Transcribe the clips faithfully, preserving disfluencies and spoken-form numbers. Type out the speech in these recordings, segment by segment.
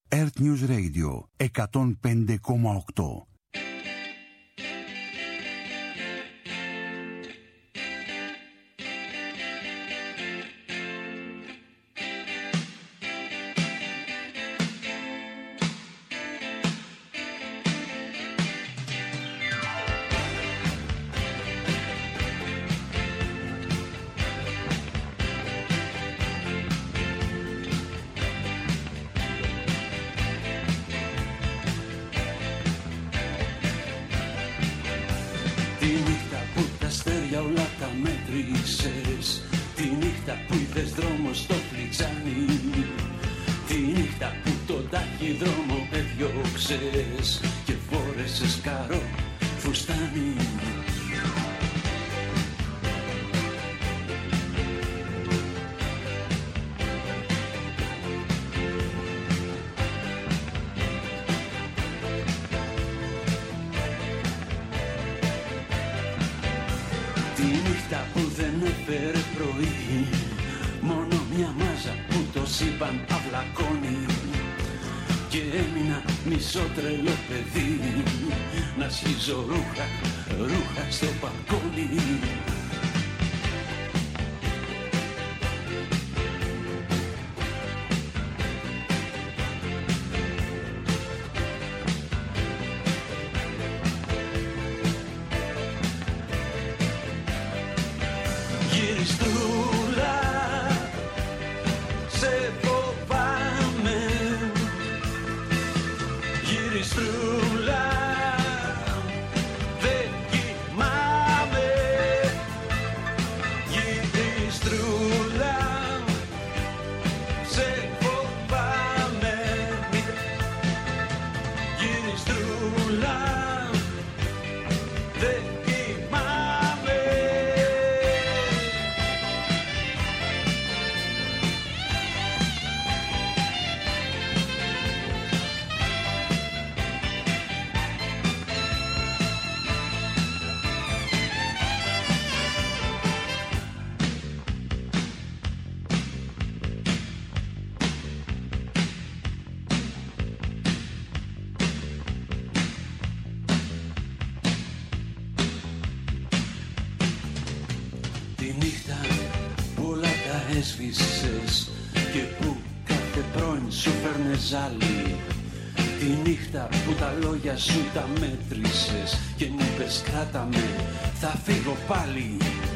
Earth News Radio εκατόν πέντε κόμμα οκτώ. Τη νύχτα που είδες δρόμο στο φλιτζάνι, τη νύχτα που τον ταχυδρόμο έδιωξες και φόρεσες καρό φουστάνι. Τη νύχτα που δεν έφερε πρωί, μόνο μια μάζα που το σύμπαν αυλακώνει, και έμεινα μισό τρελό παιδί να σχίζω ρούχα, ρούχα στο μπαλκόνι. Έσβησες και που κάθε πρώην σου φέρνε ζάλι, τη νύχτα που τα λόγια σου τα μέτρησες και μου είπες κράτα με, θα φύγω πάλι.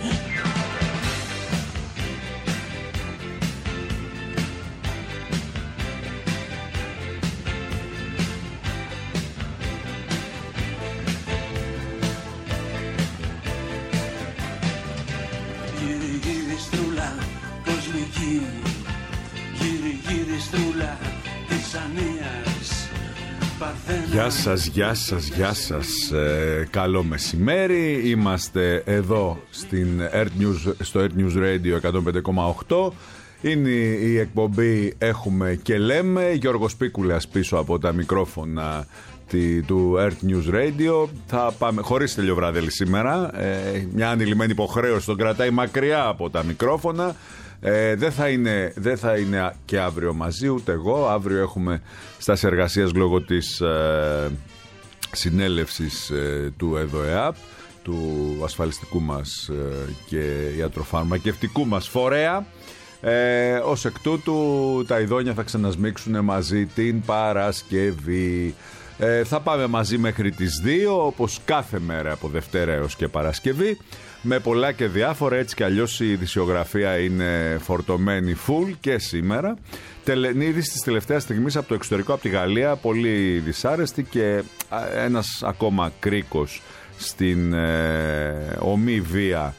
Γεια σας, γεια σας, γεια σας. Ε, καλό μεσημέρι. Είμαστε εδώ στην Earth News, στο Earth News Radio εκατόν πέντε κόμμα οκτώ. Είναι η εκπομπή Έχουμε και Λέμε. Γιώργος Πίκουλας πίσω από τα μικρόφωνα του Earth News Radio. Θα πάμε χωρίς Τελειοβράδελη σήμερα. Ε, μια ανηλυμένη υποχρέωση τον κρατάει μακριά από τα μικρόφωνα. Ε, δεν, θα είναι, δεν θα είναι και αύριο μαζί, ούτε εγώ. Αύριο έχουμε στάση εργασίας λόγω της ε, συνέλευσης ε, του ΕΔΟΕΑΠ, του ασφαλιστικού μας ε, και ιατροφαρμακευτικού μας φορέα. Ε, ως εκ τούτου τα ειδόνια θα ξανασμίξουν μαζί την Παρασκευή. Ε, θα πάμε μαζί μέχρι τις δύο, όπως κάθε μέρα από Δευτέρα έως και Παρασκευή, με πολλά και διάφορα. Έτσι κι αλλιώς η ειδησιογραφία είναι φορτωμένη full και σήμερα. Είδηση της τελευταίας στιγμής από το εξωτερικό, από τη Γαλλία, πολύ δυσάρεστη, και ένας ακόμα κρίκος στην ε, ομή βία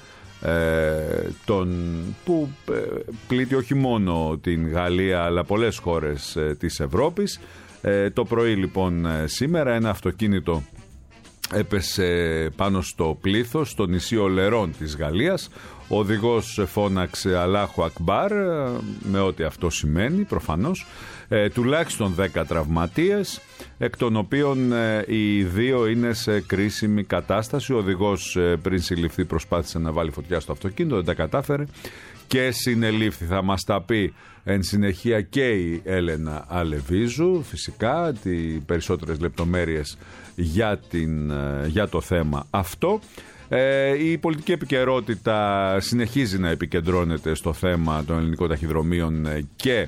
ε, τον, που ε, πλήττει όχι μόνο την Γαλλία αλλά πολλές χώρες ε, της Ευρώπης. Ε, το πρωί λοιπόν σήμερα ένα αυτοκίνητο έπεσε πάνω στο πλήθος στο νησί Ολερών της Γαλλίας. Ο οδηγός φώναξε Αλάχου Ακμπάρ, με ό,τι αυτό σημαίνει προφανώς. Ε, τουλάχιστον δέκα τραυματίες, εκ των οποίων ε, οι δύο είναι σε κρίσιμη κατάσταση. Ο οδηγός ε, πριν συλληφθεί προσπάθησε να βάλει φωτιά στο αυτοκίνητο, δεν τα κατάφερε, και συνελήφθη. Θα μας τα πει εν συνεχεία και η Έλενα Αλεβίζου, φυσικά, τι περισσότερες λεπτομέρειες για, την, για το θέμα αυτό. Ε, η πολιτική επικαιρότητα συνεχίζει να επικεντρώνεται στο θέμα των ελληνικών ταχυδρομείων και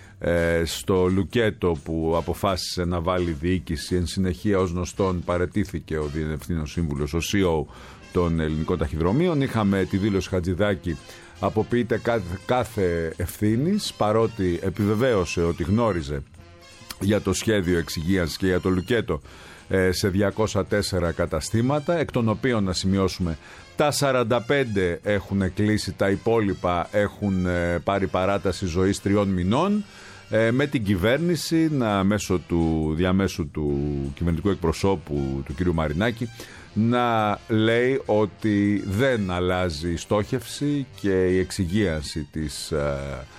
ε, στο λουκέτο που αποφάσισε να βάλει διοίκηση. Εν συνεχεία, ως γνωστόν, παραιτήθηκε ο διευθύνων σύμβουλος, ο σι ι ο των ελληνικών ταχυδρομείων. Είχαμε τη δήλωση Χατζηδάκη, αποποιείται κάθε, κάθε ευθύνης, παρότι επιβεβαίωσε ότι γνώριζε για το σχέδιο εξυγίανσης και για το λουκέτο σε διακόσια τέσσερα καταστήματα, εκ των οποίων να σημειώσουμε τα σαράντα πέντε έχουν κλείσει, τα υπόλοιπα έχουν πάρει παράταση ζωής τριών μηνών, με την κυβέρνηση να, μέσω του διαμέσου του κυβερνητικού εκπροσώπου του κ. Μαρινάκη, να λέει ότι δεν αλλάζει η στόχευση και η εξυγίανση της, ε,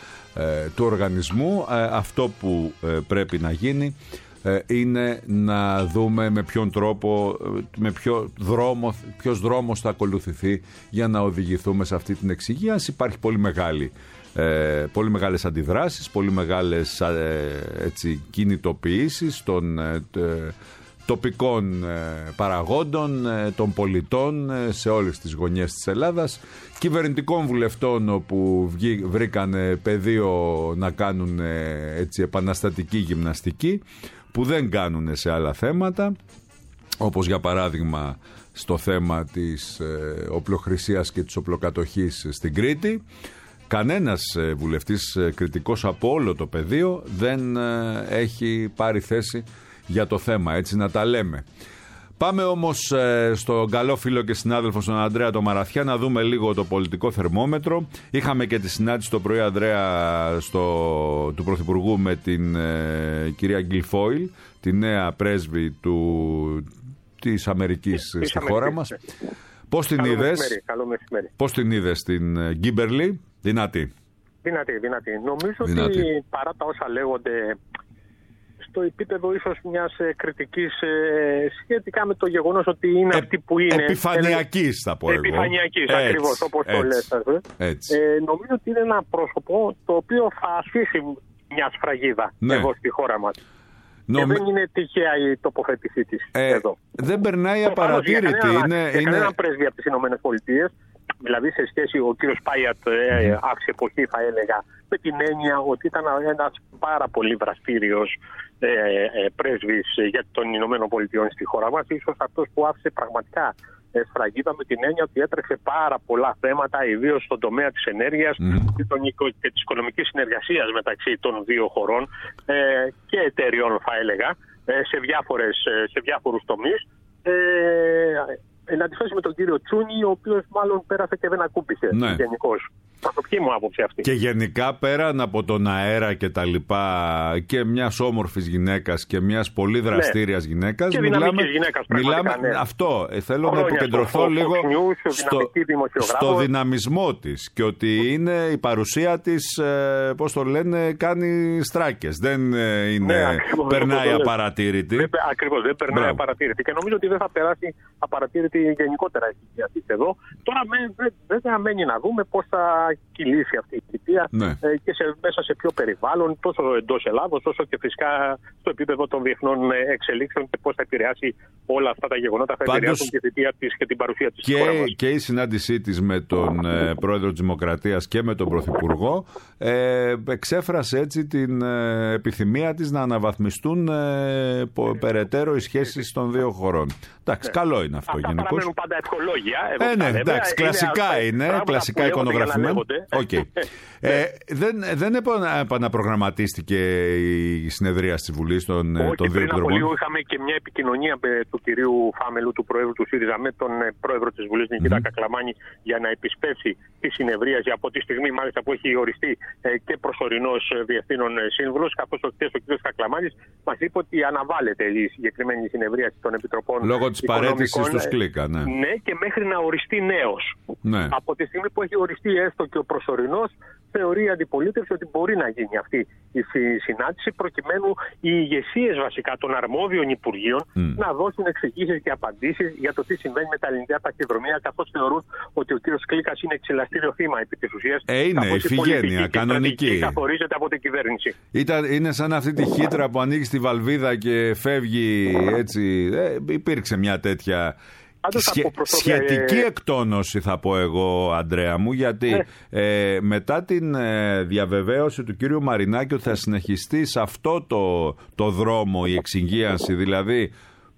ε, του οργανισμού. Ε, αυτό που ε, πρέπει να γίνει ε, είναι να δούμε με ποιον τρόπο, με ποιο δρόμο, ποιος δρόμος θα ακολουθηθεί για να οδηγηθούμε σε αυτή την εξυγίανση. Υπάρχει πολύ μεγάλη Ε, πολύ μεγάλες αντιδράσεις, πολύ μεγάλες ε, έτσι, κινητοποιήσεις των ε, ε, τοπικών ε, παραγόντων, ε, των πολιτών ε, σε όλες τις γωνιές της Ελλάδας, κυβερνητικών βουλευτών όπου βγή, βρήκαν πεδίο να κάνουν ε, έτσι, επαναστατική γυμναστική που δεν κάνουν σε άλλα θέματα, όπως για παράδειγμα στο θέμα της ε, οπλοχρησίας και της οπλοκατοχής στην Κρήτη. Κανένας βουλευτής κριτικός από όλο το πεδίο δεν έχει πάρει θέση για το θέμα, έτσι να τα λέμε. Πάμε όμως στον καλό φίλο και συνάδελφο, στον Ανδρέα τον Μαραθιά, να δούμε λίγο το πολιτικό θερμόμετρο. Είχαμε και τη συνάντηση το πρωί, Ανδρέα, στο, του Πρωθυπουργού με την ε, κυρία Γκιλφόιλ, τη νέα πρέσβη του, της Αμερικής στη χώρα μας. Πώς την είδες, πώς την είδες την Γκίμπερλι? Δυνατή. Δυνατή, δυνατή. Νομίζω δυνατή. Ότι παρά τα όσα λέγονται στο επίπεδο ίσως μιας ε, κριτικής ε, σχετικά με το γεγονός ότι είναι ε, αυτή που είναι. Επιφανειακής θα πω εγώ. Επιφανειακής, ακριβώς, όπως το λες. Έτσι. Ε, νομίζω ότι είναι ένα πρόσωπο το οποίο θα αφήσει μια σφραγίδα ναι. εδώ στη χώρα μας. Νομ... Και δεν είναι τυχαία η τοποθέτησή της ε, εδώ. Δεν περνάει απαρατήρητη. Για κανένα, είναι, για είναι... κανένα πρέσβη από τις Ηνωμένες Πολιτείες. Δηλαδή σε σχέση, ο κύριος Πάιατ ε, mm. άφησε εποχή, θα έλεγα, με την έννοια ότι ήταν ένας πάρα πολύ δραστήριος ε, ε, πρέσβης για των Ηνωμένων Πολιτειών στη χώρα μας. Ίσως αυτός που άφησε πραγματικά ε, σφραγίδα, με την έννοια ότι έτρεξε πάρα πολλά θέματα, ιδίως στον τομέα της ενέργειας mm. και, τον, και της οικονομικής συνεργασίας μεταξύ των δύο χωρών ε, και εταιριών, θα έλεγα, ε, σε, διάφορες, σε διάφορους τομείς. Ε, Εν αντιθέσει με τον κύριο Τσούνι, ο οποίος μάλλον πέρασε και δεν ακούμπησε ναι. γενικώς. Προσωπική μου άποψη αυτή. Και γενικά πέραν από τον αέρα και τα λοιπά, και μιας όμορφης γυναίκας και μιας πολύ δραστήριας ναι. γυναίκας, και μιλάμε, γυναίκας, μιλάμε ναι. αυτό. Θέλω Χρόνια να επικεντρωθώ στο λίγο στο, στο δυναμισμό της και ότι είναι η παρουσία της, ε, πώς το λένε, κάνει στράκες. Δεν είναι, ναι, ακριβώς, περνάει απαρατήρητη. Δεν, ακριβώς, δεν περνάει Μπράβο. απαρατήρητη. Και νομίζω ότι δεν θα περάσει απαρατήρητη γενικότερα η θητεία της εδώ. Τώρα βέβαια μένει να δούμε πώς θα κυλήσει αυτή η θητεία ναι. ε, και σε, μέσα σε ποιο περιβάλλον, τόσο εντός Ελλάδος, όσο και φυσικά στο επίπεδο των διεθνών εξελίξεων και πώς θα επηρεάσει όλα αυτά τα γεγονότα, θα Πάντως, επηρεάσουν και τη θητεία της και την παρουσία της. Και, και η συνάντησή της με τον ε, πρόεδρο της Δημοκρατίας και με τον πρωθυπουργό ε, εξέφρασε έτσι την ε, επιθυμία της να αναβαθμιστούν ε, πο, περαιτέρω οι σχέσεις των δύο χωρών. Εντάξει, ναι. καλό είναι αυτό γενικώς. Αυτά παραμένουν πάντα ευχολόγια. Ε, ναι, εντάξει, κλασικά είναι, είναι κλασικά εικονογραφημένα. Okay. ε, δεν, δεν επαναπρογραμματίστηκε η συνεδρία της Βουλής των, των δύο επιτροπών. Πριν από λίγο είχαμε και μια επικοινωνία του κυρίου Φάμελου, του Προέδρου του ΣΥΡΙΖΑ, με τον Πρόεδρο της Βουλής, Νικήτα mm-hmm. Κακλαμάνη, για να επισπεύσει τη συνεδρίαση από τη στιγμή μάλιστα που έχει οριστεί ε, και προσωρινός διευθύνων σύμβουλος, καθώς ο κ. Κακλαμάνης μας είπε ότι αναβάλλεται η συγκεκριμένη συνεδρίαση των Επιτροπών. Λόγω της παραίτησης του Σκλίκα, ναι. Ναι, και μέχρι να οριστεί νέος. Ναι. Από τη στιγμή που έχει οριστεί έστω και ο προσωρινός, θεωρεί η αντιπολίτευση ότι μπορεί να γίνει αυτή η συνάντηση, προκειμένου οι ηγεσίες βασικά των αρμόδιων υπουργείων mm. να δώσουν εξηγήσεις και απαντήσεις για το τι συμβαίνει με τα ελληνικά ταχυδρομεία, καθώς θεωρούν ότι ο κύριος Κλίκας είναι εξελαστήριο θύμα επί της ουσίας. Ε, είναι ηφηγένεια, κανονική. Καθορίζεται από την κυβέρνηση. Ήταν, είναι σαν αυτή τη χύτρα που ανοίγει τη βαλβίδα και φεύγει έτσι. Ε, υπήρξε μια τέτοια. Σχε, σχετική εκτόνωση θα πω εγώ, Αντρέα μου, γιατί ναι. ε, μετά την ε, διαβεβαίωση του κύριου Μαρινάκη ότι θα συνεχιστεί σε αυτό το, το δρόμο η εξυγίανση, δηλαδή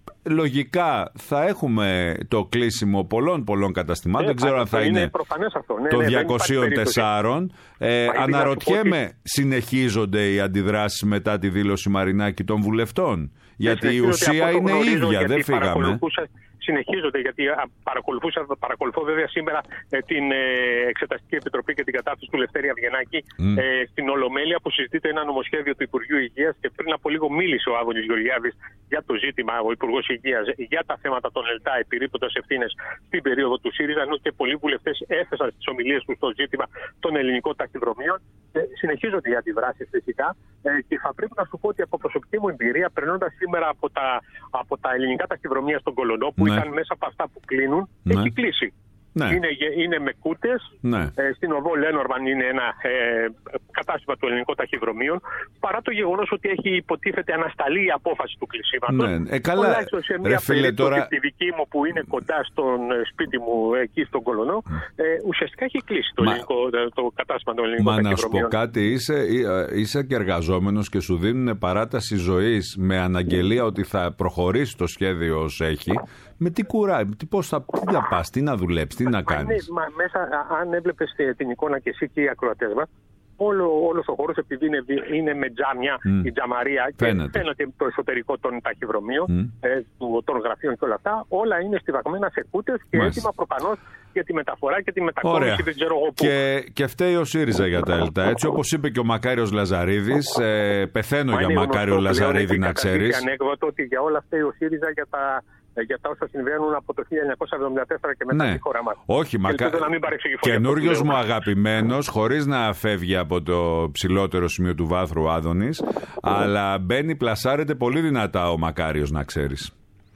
λογικά θα έχουμε το κλείσιμο πολλών πολλών καταστημάτων, ε, δεν ξέρω αν θα είναι, είναι ναι, των ναι, διακοσίων τεσσάρων. Ε, αναρωτιέμαι, ότι... συνεχίζονται οι αντιδράσεις μετά τη δήλωση Μαρινάκη των βουλευτών, γιατί η ουσία είναι ίδια, δεν φύγαμε. Συνεχίζονται, γιατί παρακολουθούσα, παρακολουθώ βέβαια σήμερα ε, την ε, Εξεταστική Επιτροπή και την κατάθεση του Λευτέρη Αυγενάκη mm. ε, στην Ολομέλεια, που συζητείται ένα νομοσχέδιο του Υπουργείου Υγείας, και πριν από λίγο μίλησε ο Άδωνης Γεωργιάδης για το ζήτημα, ο Υπουργός Υγείας, για τα θέματα των ΕΛΤΑ, επιρρύπτοντας ευθύνες στην περίοδο του ΣΥΡΙΖΑ, ενώ και πολλοί βουλευτές έθεσαν στις ομιλίες τους το ζήτημα των ελληνικών ταχυδρομείων. Ε, συνεχίζονται οι αντιδράσεις φυσικά ε, και θα πρέπει να σου πω ότι από προσωπική μου εμπειρία, περνώντας σήμερα από τα, από τα ελληνικά ταχυδρομεία στον Κολονό, που ναι. ήταν μέσα από αυτά που κλείνουν, ναι. έχει κλείσει. Ναι. Είναι, είναι με κούτες. Ναι. Ε, στην οδό Λένορμαν είναι ένα ε, κατάστημα του ελληνικών ταχυδρομείων, παρά το γεγονός ότι έχει υποτίθεται ανασταλεί η απόφαση του κλεισίματος. Ναι. Ε, καλά. Τουλάχιστον σε μια περίπτωση τώρα... τη δική μου που είναι κοντά στον σπίτι μου εκεί στον Κολονό, ε, ουσιαστικά έχει κλείσει το, Μα... ελληνικό, το κατάστημα των ελληνικών Μα ταχυδρομείων. Μα να σου πω κάτι, είσαι, είσαι και εργαζόμενος και σου δίνουν παράταση ζωής με αναγγελία ότι θα προχωρήσει το σχέδιο ως έχει. Με τι κουράει, πώς θα, τι θα πας, τι να δουλέψεις, τι να κάνεις. Μα, μέσα, αν έβλεπες την εικόνα και εσύ και οι ακροατές μας, όλο, όλος ο χώρος, επειδή είναι, είναι με τζάμια, mm. η τζαμαρία, και φαίνεται. φαίνεται το εσωτερικό των ταχυδρομείων, mm. ε, των γραφείων και όλα αυτά, όλα είναι στιβαγμένα σε κούτες και Μάλιστα. έτοιμα προφανώς για τη μεταφορά και τη μετακόμιση, δεν ξέρω εγώ πού. Και, και φταίει ο ΣΥΡΙΖΑ για τα ΕΛΤΑ. Έτσι όπως είπε και ο Μακάριος Λαζαρίδης, ε, πεθαίνω Μα για Μακάριο Λαζαρίδη, να ξέρεις. Είναι ανέκδοτο ότι για όλα φταίει ο ΣΥΡΙΖΑ για τα. για τα όσα συμβαίνουν από το χίλια εννιακόσια εβδομήντα τέσσερα και μετά ναι. στη χώρα μας. Όχι, μακα... καινούριος μου αγαπημένος, χωρίς να φεύγει από το ψηλότερο σημείο του βάθρου ο Άδωνης, αλλά μπαίνει, πλασάρεται πολύ δυνατά ο Μακάριος, να ξέρεις.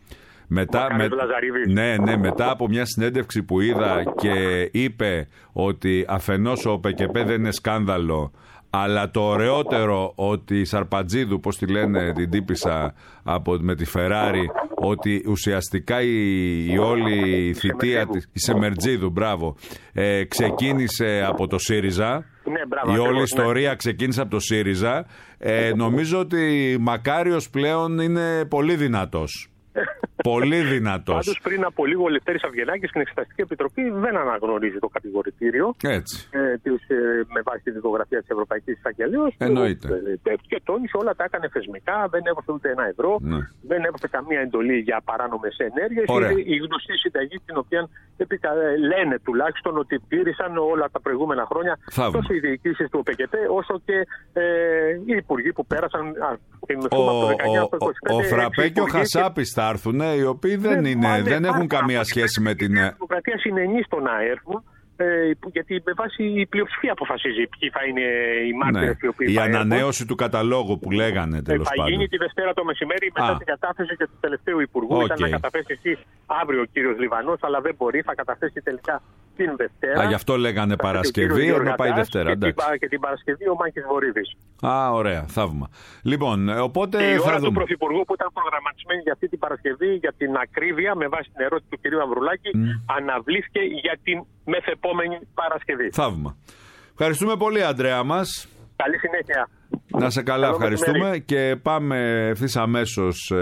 Μετά, με... ναι, ναι, μετά από μια συνέντευξη που είδα και είπε ότι αφενός ο ΠΚΠ δεν είναι σκάνδαλο, αλλά το ωραιότερο ότι η Σαρπατζίδου, πώς τη λένε την τύπισσα από, με τη Φεράρι, ότι ουσιαστικά η, η όλη η θητεία της, η Σεμερτζίδου, μπράβο, ε, ξεκίνησε από το ΣΥΡΙΖΑ. Ναι, μπράβο, η όλη ναι. ιστορία ξεκίνησε από το ΣΥΡΙΖΑ. Ε, νομίζω ότι Μακάριος πλέον είναι πολύ δυνατός. Πολύ δυνατός. Πάντως πριν από λίγο ο Λευτέρης Αυγενάκης στην Εξεταστική Επιτροπή δεν αναγνωρίζει το κατηγορητήριο. Έτσι. Ε, της, ε, με βάση τη δικογραφία της Ευρωπαϊκής Εισαγγελίας. Εννοείται. Ε, και τόνισε όλα τα έκανε θεσμικά, δεν έδωσε ούτε ένα ευρώ, ναι. δεν έδωσε καμία εντολή για παράνομες ενέργειες. Είναι η γνωστή συνταγή την οποία επικα... λένε τουλάχιστον ότι τήρησαν όλα τα προηγούμενα χρόνια Θαύμα. τόσο οι διοικήσεις του ΠΚΠ όσο και ε, οι υπουργοί που πέρασαν α, ο, από το δεκαεννιά στο είκοσι πέντε. Ο Φραπέ και ο Χασάπης θα έρθουν, οι οποίοι δεν, δεν, είναι, μάλε, δεν έχουν καμία σχέση με την... Η δημοκρατία συνενεί στο να έρθουν, ε, γιατί με βάση η πλειοψηφία αποφασίζει ποιοι θα είναι οι μάρτυρες, ναι. οι οποίοι η θα ανανέωση του καταλόγου που λέγανε, τέλος ε, πάντων. Θα γίνει τη Δευτέρα το μεσημέρι μετά Α. την κατάθεση και του τελευταίου υπουργού. Okay. Ήταν να καταθέσει εσύ αύριο ο κύριος Λιβανός, αλλά δεν μπορεί, θα καταθέσει τελικά την Δευτέρα. Α, γι' αυτό λέγανε Παρασκευή, ενώ πάει Δευτέρα. Και την, και την Παρασκευή ο Μάκης Βορύδης. Α, ωραία, θαύμα. Λοιπόν, οπότε και η θα ώρα δούμε. του Πρωθυπουργού που ήταν προγραμματισμένη για αυτή την Παρασκευή, για την ακρίβεια, με βάση την ερώτηση του κυρίου Ανδρουλάκη, mm. αναβλήθηκε για την μεθεπόμενη Παρασκευή. Θαύμα. Ευχαριστούμε πολύ, Αντρέα μας. Καλή συνέχεια. Να σε καλά, Καλό ευχαριστούμε μεσημέρι. Και πάμε ευθύς αμέσως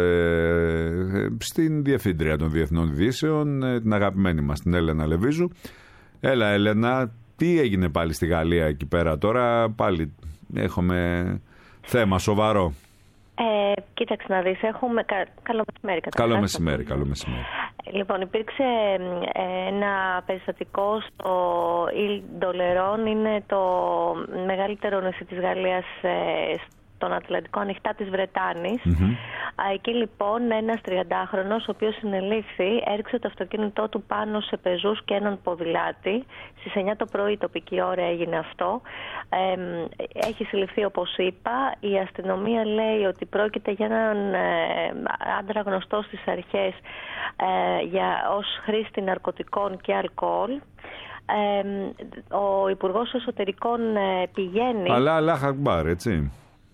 ε, στην Διευθύντρια των Διεθνών Ειδήσεων, ε, την αγαπημένη μας, την Έλενα Λεβίζου. Έλα, Έλενα, τι έγινε πάλι στη Γαλλία εκεί πέρα τώρα? Πάλι έχουμε θέμα σοβαρό. Ε, κοίταξε να δεις, έχουμε... Κα... Καλό μεσημέρι. Καλό μεσημέρι, καλό μεσημέρι. Λοιπόν, υπήρξε ένα περιστατικό στο Ile d'Oléron, είναι το μεγαλύτερο νησί της Γαλλίας στον Ατλαντικό, ανοιχτά της Βρετάνης. Mm-hmm. Εκεί λοιπόν ένας τριαντάχρονος, ο οποίος συνελήφθη, έριξε το αυτοκίνητό του πάνω σε πεζούς και έναν ποδηλάτη. Στις εννιά το πρωί τοπική ώρα έγινε αυτό. Ε, έχει συλληφθεί, όπως είπα. Η αστυνομία λέει ότι πρόκειται για έναν ε, άντρα γνωστό στις αρχές ε, για, ως χρήστη ναρκωτικών και αλκοόλ. Ε, ο Υπουργός Εσωτερικών ε, πηγαίνει... Αλλά Αλάχ Ακμπάρ, έτσι.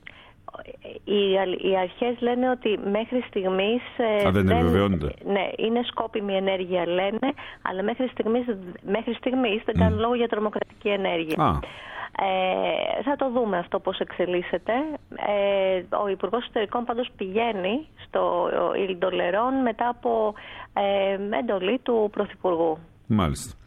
Οι, οι αρχές λένε ότι μέχρι στιγμής... Α, δεν επιβεβαιώνεται. Ναι, είναι σκόπιμη ενέργεια λένε, αλλά μέχρι στιγμής, μέχρι στιγμής δεν κάνουν mm. λόγο για τρομοκρατική ενέργεια. Ah. Ε, θα το δούμε αυτό πώς εξελίσσεται. Ε, ο Υπουργός Εσωτερικών πάντως πηγαίνει στο Ιλ Ντολερόν μετά από ε, εντολή του Πρωθυπουργού. Μάλιστα.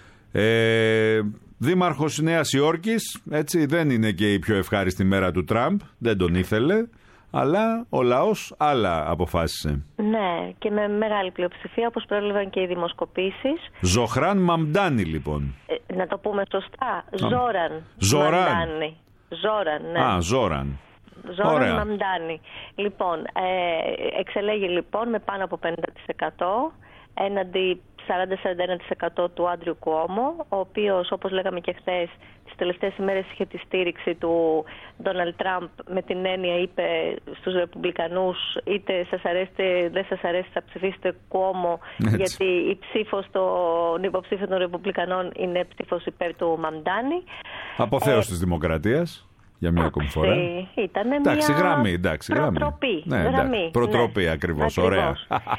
Ε, Δήμαρχος Νέας Υόρκης, έτσι, δεν είναι και η πιο ευχάριστη μέρα του Τραμπ, δεν τον ήθελε, αλλά ο λαός άλλα αποφάσισε. Ναι, και με μεγάλη πλειοψηφία, όπως προέλαβαν και οι δημοσκοπήσεις. Ζωχράν Μαμντάνι, λοιπόν. Ε, να το πούμε σωστά. Ζόραν. Ζόραν. Μαμντάνι. Ζόραν, ναι. Α, Ζόραν. Ζόραν Μαμντάνι. Λοιπόν, ε, εξελέγει λοιπόν με πάνω από πενήντα τοις εκατό έναντι σαράντα με σαράντα ένα τοις εκατό του Άντριου Κουόμο, ο οποίος, όπως λέγαμε και χθες, τις τελευταίες ημέρες είχε τη στήριξη του Ντόναλντ Τραμπ, με την έννοια είπε στους Ρεπουμπλικανούς, είτε σας αρέσει είτε δεν σας αρέσει θα ψηφίσετε Κουόμο, γιατί η ψήφος των υποψήφιων των Ρεπουμπλικανών είναι ψήφος υπέρ του Μαμντάνι. Αποθέωση ε, της Δημοκρατίας. Για μια ακόμη φορά. Ήταν εντάξει, μια γραμμή, εντάξει, προτροπή. Ναι, γραμμή, προτροπή, ναι. Ακριβώς, ωραία.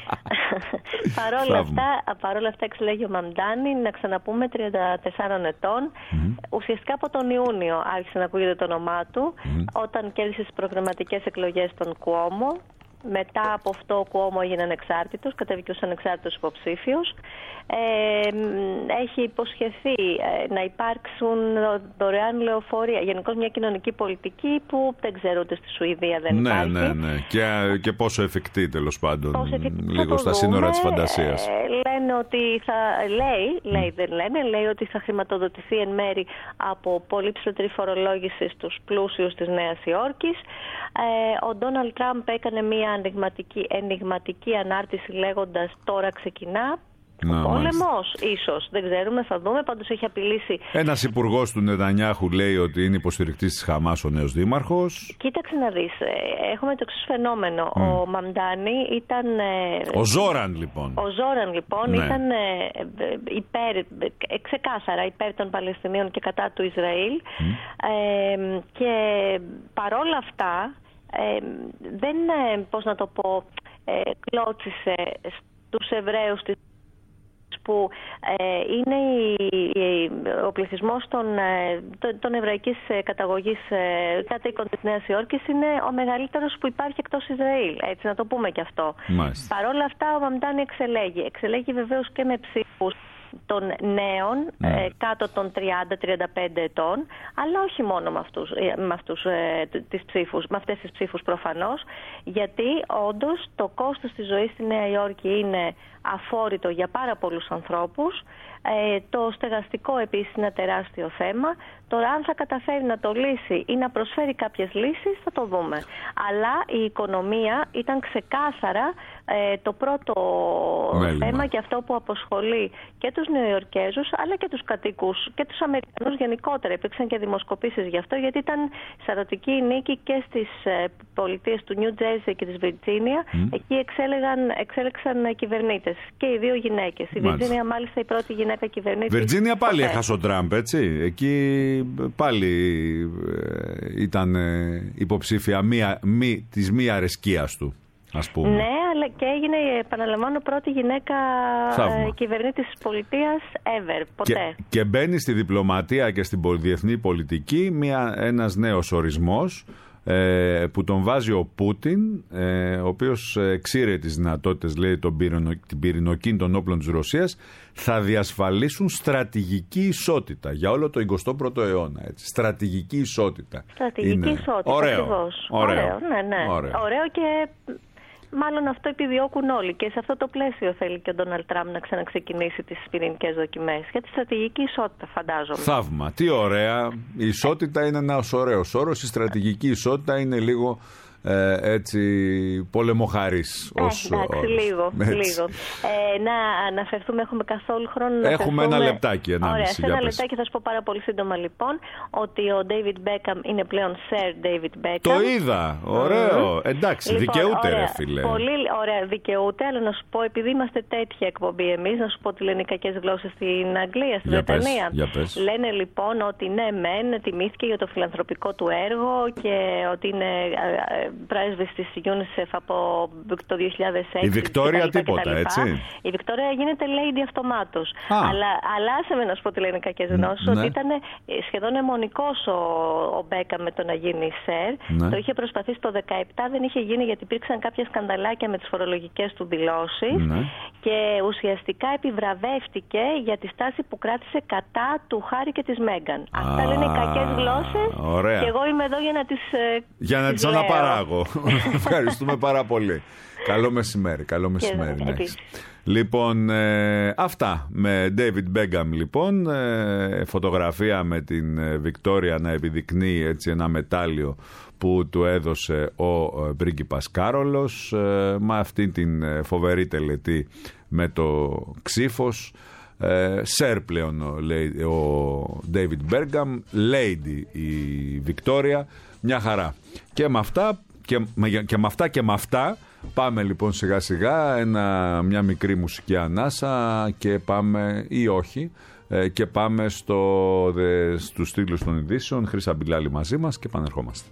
Παρόλα αυτά, παρόλα αυτά εξελέγει ο Μαμντάνι, να ξαναπούμε, τριάντα τεσσάρων ετών. Mm-hmm. Ουσιαστικά από τον Ιούνιο άρχισε να ακούγεται το όνομά του, mm-hmm. όταν κέρδισε τις προγραμματικές εκλογές των Κουόμο. Μετά από αυτό ο Κουόμο έγινε ανεξάρτητος, κατέβηκε ως ανεξάρτητος υποψήφιος. Ε, έχει υποσχεθεί ε, να υπάρξουν δωρεάν λεωφορεία. Γενικώς μια κοινωνική πολιτική που δεν ξέρω ούτε στη Σουηδία δεν ναι, υπάρχει. Ναι, ναι, και, και πόσο εφικτή τέλος πάντων, εφικτή, λίγο στα σύνορα της φαντασίας. Ε, λένε ότι θα, λέει, λέει, δεν λένε, λέει ότι θα χρηματοδοτηθεί εν μέρη από πολύ ψηλότερη φορολόγηση στους πλούσιους της Νέας Υόρκης. Ε, ο Ντόναλντ Τραμπ έκανε μια ενιγματική, ενιγματική ανάρτηση λέγοντας τώρα ξεκινά. Να, ο πόλεμος, ίσως. Δεν ξέρουμε, θα δούμε. Πάντως έχει απειλήσει. Ένας υπουργός του Νετανιάχου λέει ότι είναι υποστηρικτής της Χαμάς ο νέος δήμαρχος. Κοίταξε να δεις. Έχουμε το εξής φαινόμενο. Mm. Ο Μαμντάνι ήταν. Ο Ζόραν λοιπόν. Ο Ζόραν λοιπόν ναι. ήταν υπέρ, ξεκάθαρα υπέρ των Παλαιστινίων και κατά του Ισραήλ. Mm. Ε, και παρόλα αυτά ε, δεν, πώς να το πω, ε, κλώτσισε στους Εβραίους της που ε, είναι η, η, ο πληθυσμός των, ε, των εβραϊκής καταγωγής ε, κατοίκων της Νέας Υόρκης είναι ο μεγαλύτερος που υπάρχει εκτός Ισραήλ. Έτσι να το πούμε και αυτό. Μάλιστα. Παρ' όλα αυτά ο Μαμντάνι εξελέγει. Εξελέγει βεβαίως και με ψήφους των νέων ναι. ε, κάτω των τριάντα με τριάντα πέντε ετών, αλλά όχι μόνο με, αυτούς, με, αυτούς, ε, τις ψήφους, με αυτές τις ψήφους προφανώς, γιατί όντως το κόστος της ζωής στη Νέα Υόρκη είναι αφόρητο για πάρα πολλούς ανθρώπους. Ε, το στεγαστικό επίσης είναι ένα τεράστιο θέμα. Τώρα αν θα καταφέρει να το λύσει ή να προσφέρει κάποιες λύσεις θα το δούμε. Αλλά η οικονομία ήταν ξεκάθαρα ε, το πρώτο Μέλημα. θέμα και αυτό που αποσχολεί και τους Νεοϊορκέζους αλλά και τους κατοίκους και τους Αμερικανούς γενικότερα. Υπήρξαν και δημοσκοπήσεις γι' αυτό, γιατί ήταν σαρωτική η νίκη και στις ε, πολιτείες του Νιου Τζέρσι και της Βιρτζίνια. Mm. Εκεί εξέλεγαν, εξέλεξαν κυβερνήτες και οι δύο γυναίκες. Η Βιρτζίνια μάλιστα η πρώτη γυναίκα κυβερνήτη. Βιρτζίνια πάλι έχασε ο Τραμπ, έτσι. Εκεί πάλι ε, ήταν ε, υποψήφια μία, μη, της μη αρεσκίας του, ας πούμε. Ναι, αλλά και έγινε, επαναλαμβάνω, πρώτη γυναίκα ε, κυβερνήτης της πολιτείας ever, ποτέ. Και, και μπαίνει στη διπλωματία και στην διεθνή πολιτική μια, ένας νέος ορισμός ε, που τον βάζει ο Πούτιν, ε, ο οποίος εξήρε τις δυνατότητες, λέει, των πυρηνο, την πυρηνοκίνη των όπλων της Ρωσίας, θα διασφαλίσουν στρατηγική ισότητα για όλο το εικοστό πρώτο αιώνα. Έτσι. Στρατηγική ισότητα. Στρατηγική είναι ισότητα, ωραίο. ακριβώς. Ωραίο. Ωραίο, ναι, ναι. Ωραίο. Ωραίο και μάλλον αυτό επιδιώκουν όλοι. Και σε αυτό το πλαίσιο θέλει και ο Ντόναλντ Τραμπ να ξαναξεκινήσει τις πυρηνικές δοκιμές. Για τη στρατηγική ισότητα, φαντάζομαι. Θαύμα. Τι ωραία. Η ισότητα είναι ένας ωραίος όρος. Η στρατηγική ισότητα είναι λίγο ε, έτσι πολεμοχαρής. Ε, ως, εντάξει, ως, λίγο. λίγο. Ε, να αναφερθούμε, έχουμε καθόλου χρόνο να Έχουμε ένα λεπτάκι, ενάμιση. Ωραία, σε ένα λεπτάκι θα σου πω πάρα πολύ σύντομα λοιπόν ότι ο David Beckham είναι πλέον Sir David Beckham. Το είδα, ωραίο. Mm. Εντάξει, λοιπόν, δικαιούται ωραία, ρε φίλε. Πολύ ωραία, δικαιούται, αλλά να σου πω, επειδή είμαστε τέτοια εκπομπή εμείς, να σου πω ότι λένε οι κακές γλώσσες στην Αγγλία, στην Βρετανία. Λένε λοιπόν ότι ναι, μεν τιμήθηκε για το φιλανθρωπικό του έργο και ότι είναι πρέσβης της UNICEF από το δύο χιλιάδες έξι. Η Βικτόρια τίποτα, έτσι. Η Βικτόρια γίνεται lady αυτομάτως. Αλλά, αλλά άσε με να σου πω ότι λένε κακές γνώσεις, ναι. ότι ήταν σχεδόν αιμονικός ο, ο Μπέκαμ με το να γίνει Σερ. Ναι. Το είχε προσπαθήσει το δεκαεπτά, δεν είχε γίνει γιατί υπήρξαν κάποια σκανδαλάκια με τις φορολογικές του δηλώσεις. Ναι. Και ουσιαστικά επιβραβεύτηκε για τη στάση που κράτησε κατά του Χάρη και της Μέγκαν. Αυτά λένε κακές γλώσσες. Ωραία. Και εγώ είμαι εδώ για να τις Για να τις αναπαράγω. Ευχαριστούμε πάρα πολύ. Καλό μεσημέρι. Καλό μεσημέρι. Ναι. Λοιπόν, ε, αυτά με David Beckham λοιπόν, ε, φωτογραφία με την Βικτόρια να επιδεικνύει έτσι ένα μετάλλιο που του έδωσε ο ε, πρίγκιπας Κάρολος, ε, με αυτή την ε, φοβερή τελετή με το ξύφος. Ε, Σερ πλέον λέει ο David Beckham, Lady η Βικτόρια, μια χαρά. Και με αυτά και, και με αυτά και με αυτά πάμε λοιπόν σιγά σιγά ένα, μια μικρή μουσική ανάσα και πάμε ή όχι ε, και πάμε στο, δε, στους τίτλους των ειδήσεων. Χρύσα Μπιλάλη μαζί μας και πανερχόμαστε.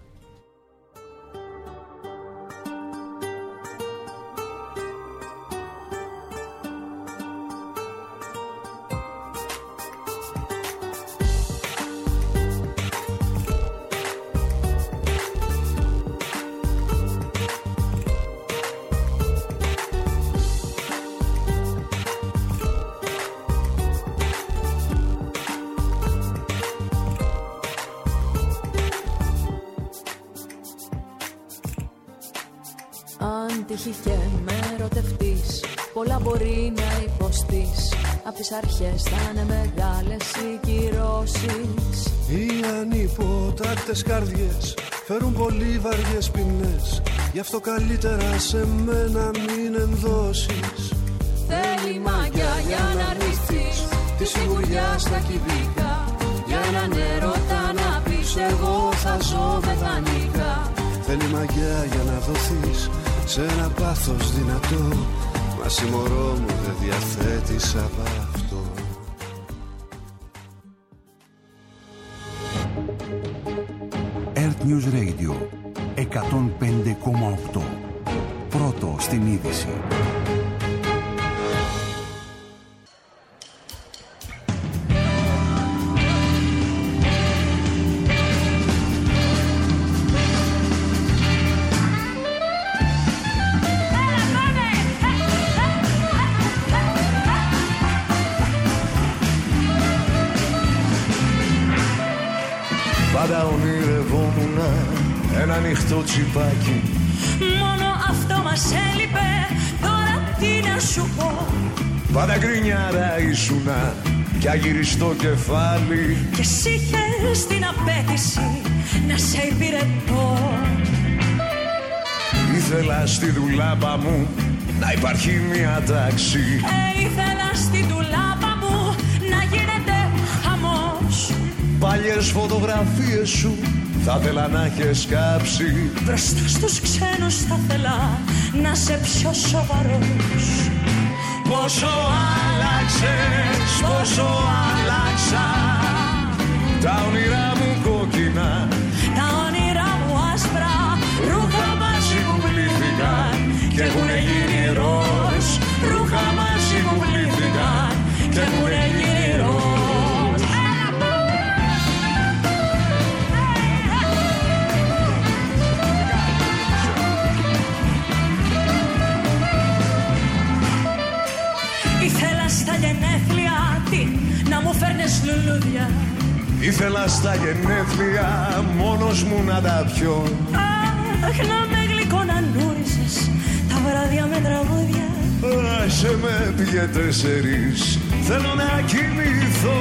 Αρχές θα είναι μεγάλες οι κυρώσεις. Οι ανυπότακτες καρδιές φέρουν πολύ βαριές ποινές. Γι' αυτό καλύτερα σε μένα μην ενδώσεις. Θέλει μαγιά για να ρυθείς τη σιγουριά στα κυβικά. Για έναν έρωτα να πεις εγώ θα ζω μεθανικά. Θέλει μαγιά για να δοθείς σε ένα πάθος δυνατό. Μα συμμορώ μου δεν διαθέτεις απ' αυτό. Earth News Radio εκατόν πέντε κόμμα οκτώ. Πρώτο στην είδηση. Πάντα ονειρευόμουν ένα ανοιχτό τσιπάκι. Μόνο αυτό μας έλειπε, τώρα τι να σου πω. Πάντα γκρινιάρα ήσουνα κι αγυριστό κεφάλι. Και εσύ είχες την απέτηση να σε υπηρετώ. Ήθελα στη δουλάπα μου να υπάρχει μια τάξη. Ε, ήθελα στη δουλάπα μου να γίνεται χαμός. Παλιές φωτογραφίες σου θα θέλα να έχεις κάψει. Μπροστά στους ξένους θα θέλα να σε πιο σοβαρός. Πόσο άλλαξες, πόσο άλλαξα. Τα όνειρά μου κόκκινα, τα όνειρά μου άσπρα. Ρούχα μαζί μου πλήθηκαν και έχουνε γίνει ροζ. Ρούχα μαζί μου πλήθηκαν και έχουνε γίνει ροζ. Ήθελα στα γενέθλια τι, να μου φέρνες λουλούδια. Ήθελα στα γενέθλια μόνος μου να τα πιω. Αχ, να με γλυκονανούριζες τα βράδια με τραγούδια. Άσε με πήγε τέσσερις, θέλω να κοιμηθώ.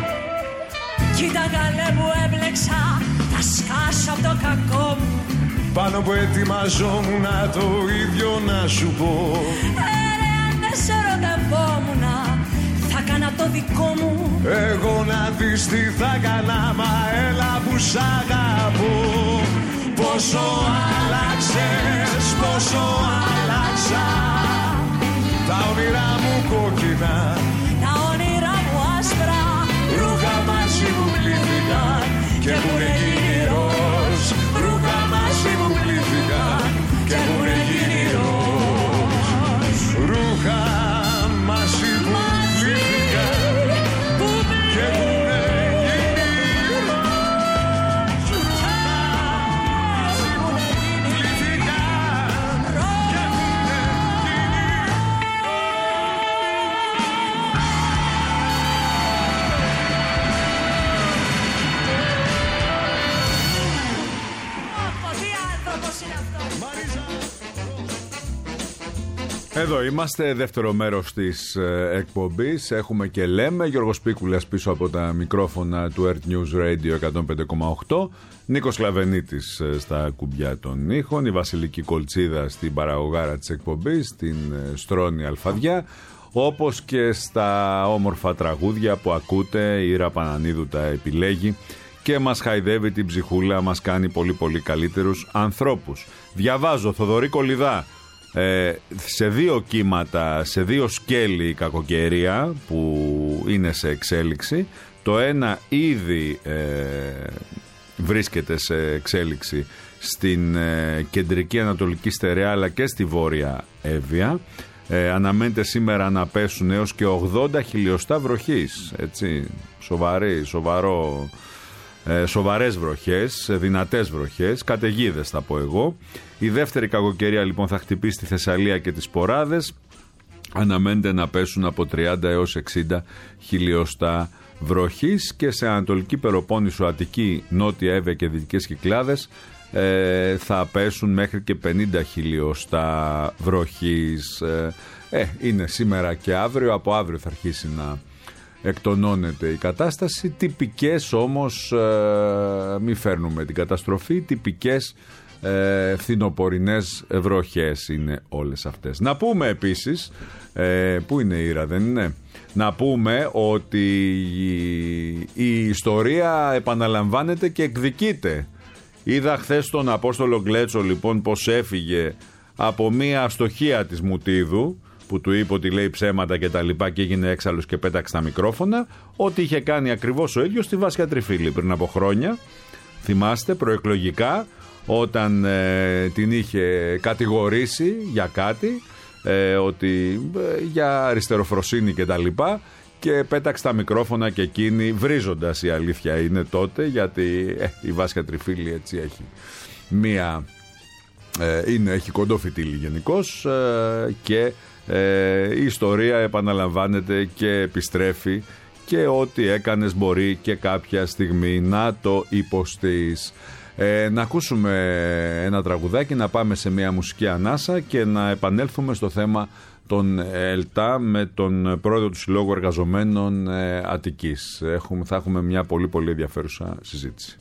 Κοίτα καλέ που έμπλεξα, θα σκάσω από το κακό μου. πάνω που ετοιμαζόμουν το ίδιο να σου πω. Ε, ρε, αν δεν σε ερωτευόμουν, θα κάνα το δικό μου. Εγώ να δεις τι θα κάνα, μα έλα που σ' αγαπώ. Πόσο άλλαξες, πόσο άλλαξα. Τα όνειρά μου κόκκινα, τα όνειρά μου άσπρα, ρούχα μαζί μου πλήθηκαν και έχουνε γίνει ροζ. Ρούχα μαζί μου πλήθηκαν και έχουνε γίνει ροζ. Ρούχα μαζί μου πλήθηκαν και έχουνε γίνει ροζ. Μαζί μου πλήθηκαν και έχουνε γίνει Εδώ είμαστε, δεύτερο μέρος της ε, εκπομπής. Έχουμε και λέμε. Γιώργος Πίκουλας πίσω από τα μικρόφωνα του Earth News Radio εκατόν πέντε κόμμα οκτώ. Νίκος Λαβενίτης ε, στα κουμπιά των ήχων. Η Βασιλική Κολτσίδα στην παραγωγάρα της εκπομπής, στην ε, Στρώνη Αλφαδιά. Όπως και στα όμορφα τραγούδια που ακούτε, η Ήρα Πανανίδου τα επιλέγει και μας χαϊδεύει την ψυχούλα, μας κάνει πολύ πολύ καλύτερους ανθρώπους. Διαβάζω, Θοδωρή Κολιδά. Ε, σε δύο κύματα, σε δύο σκέλη η κακοκαιρία που είναι σε εξέλιξη. Το ένα ήδη ε, βρίσκεται σε εξέλιξη στην ε, κεντρική ανατολική στερεά αλλά και στη βόρεια Εύβοια. Ε, αναμένεται σήμερα να πέσουν έως και ογδόντα χιλιοστά βροχής. Έτσι, σοβαρή, σοβαρό, ε, σοβαρές βροχές, δυνατές βροχές, καταιγίδες θα πω εγώ. Η δεύτερη κακοκαιρία λοιπόν θα χτυπήσει τη Θεσσαλία και τις Ποράδες. Αναμένεται να πέσουν από τριάντα έως εξήντα χιλιοστά βροχής και σε Ανατολική Πελοπόννησο, Αττική, Νότια Εύβοια και Δυτικές Κυκλάδες ε, θα πέσουν μέχρι και πενήντα χιλιοστά βροχής. Ε, ε, είναι σήμερα και αύριο, από αύριο θα αρχίσει να εκτονώνεται η κατάσταση. Τυπικές όμως, ε, μη φέρνουμε την καταστροφή, τυπικές ε, φθινοπορεινές βροχές είναι όλες αυτές. Να πούμε επίσης, ε, πού είναι η Ήρα, δεν είναι? Να πούμε ότι η, η ιστορία επαναλαμβάνεται και εκδικείται. Είδα χθες τον Απόστολο Γκλέτσο λοιπόν πως έφυγε από μία αστοχία της Μουτίδου, που του είπε ότι λέει ψέματα και τα λοιπά και έγινε έξαλλος και πέταξε τα μικρόφωνα, ότι είχε κάνει ακριβώς ο ίδιος στη Βάσια Τριφίλη πριν από χρόνια. Θυμάστε, προεκλογικά, όταν ε, την είχε κατηγορήσει για κάτι, ε, ότι ε, για αριστεροφροσύνη και τα λοιπά, και πέταξε τα μικρόφωνα και εκείνη, βρίζοντας, η αλήθεια είναι τότε, γιατί ε, η Βάσια Τριφίλη έτσι έχει μία, ε, είναι, έχει κοντό φιτίλι γενικώς, ε, και Ε, η ιστορία επαναλαμβάνεται και επιστρέφει, και ό,τι έκανες μπορεί και κάποια στιγμή να το υποστείς. Ε, να ακούσουμε ένα τραγουδάκι, να πάμε σε μια μουσική ανάσα και να επανέλθουμε στο θέμα των ΕΛΤΑ με τον πρόεδρο του Συλλόγου Εργαζομένων ε, Αττικής. Έχουμε, θα έχουμε μια πολύ πολύ ενδιαφέρουσα συζήτηση.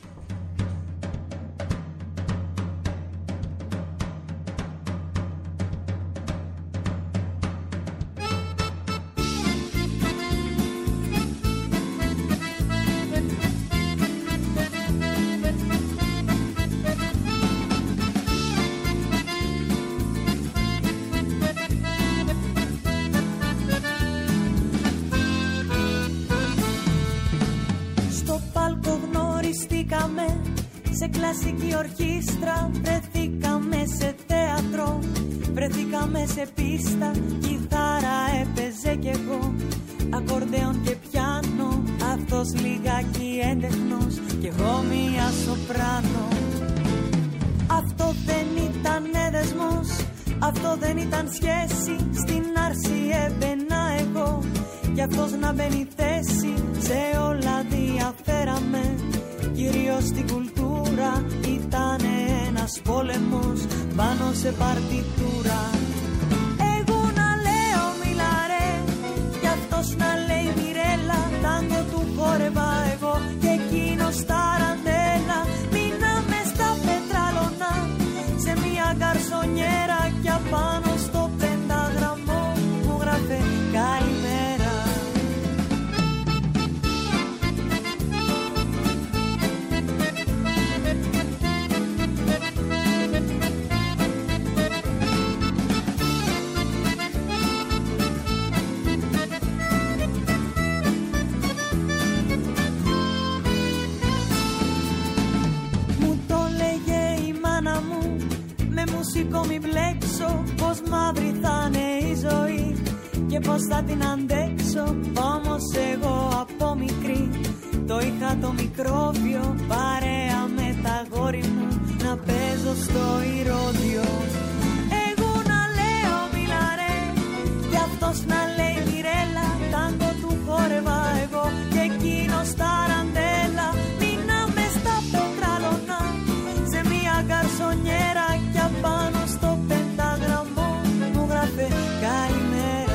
Σε κλασική ορχήστρα, βρεθήκαμε σε θέατρο, βρεθήκαμε σε πίστα, κιθάρα έπαιζε κι εγώ, ακορντεόν και πιάνο, αυτός λιγάκι έντεχνος κι εγώ μία σοπράνο. Αυτό δεν ήταν δεσμός, αυτό δεν ήταν σχέση, στην άρση έμπαινα εγώ κι αυτός να μπαίνει θέση, σε όλα διαφέραμε. Κυρίως στην κουλτούρα ήταν ένας πόλεμος πάνω σε παρτιτούρα. Εγώ να λέω μιλαρέ, κι αυτός να λέει μιρέλα, τάγκο του χόρευα εγώ και εκείνος ταραντέλα. Μείναμε στα πετράλωνα και πως θα την αντέξω. Όμως εγώ από μικρή το είχα το μικρόβιο, παρέα με τα γόρι μου να παίζω στο ηρώδιο. Εγώ να λέω μιλαρέ κι αυτός να λέει μιρέλα, τάγκο του χόρευα εγώ και εκείνος ταραντέλα. Μείναμε στα πετράλωνα σε μια καρσονιέρα κι απάνω στο πεντάγραμμο μου γράφε καλημέρα.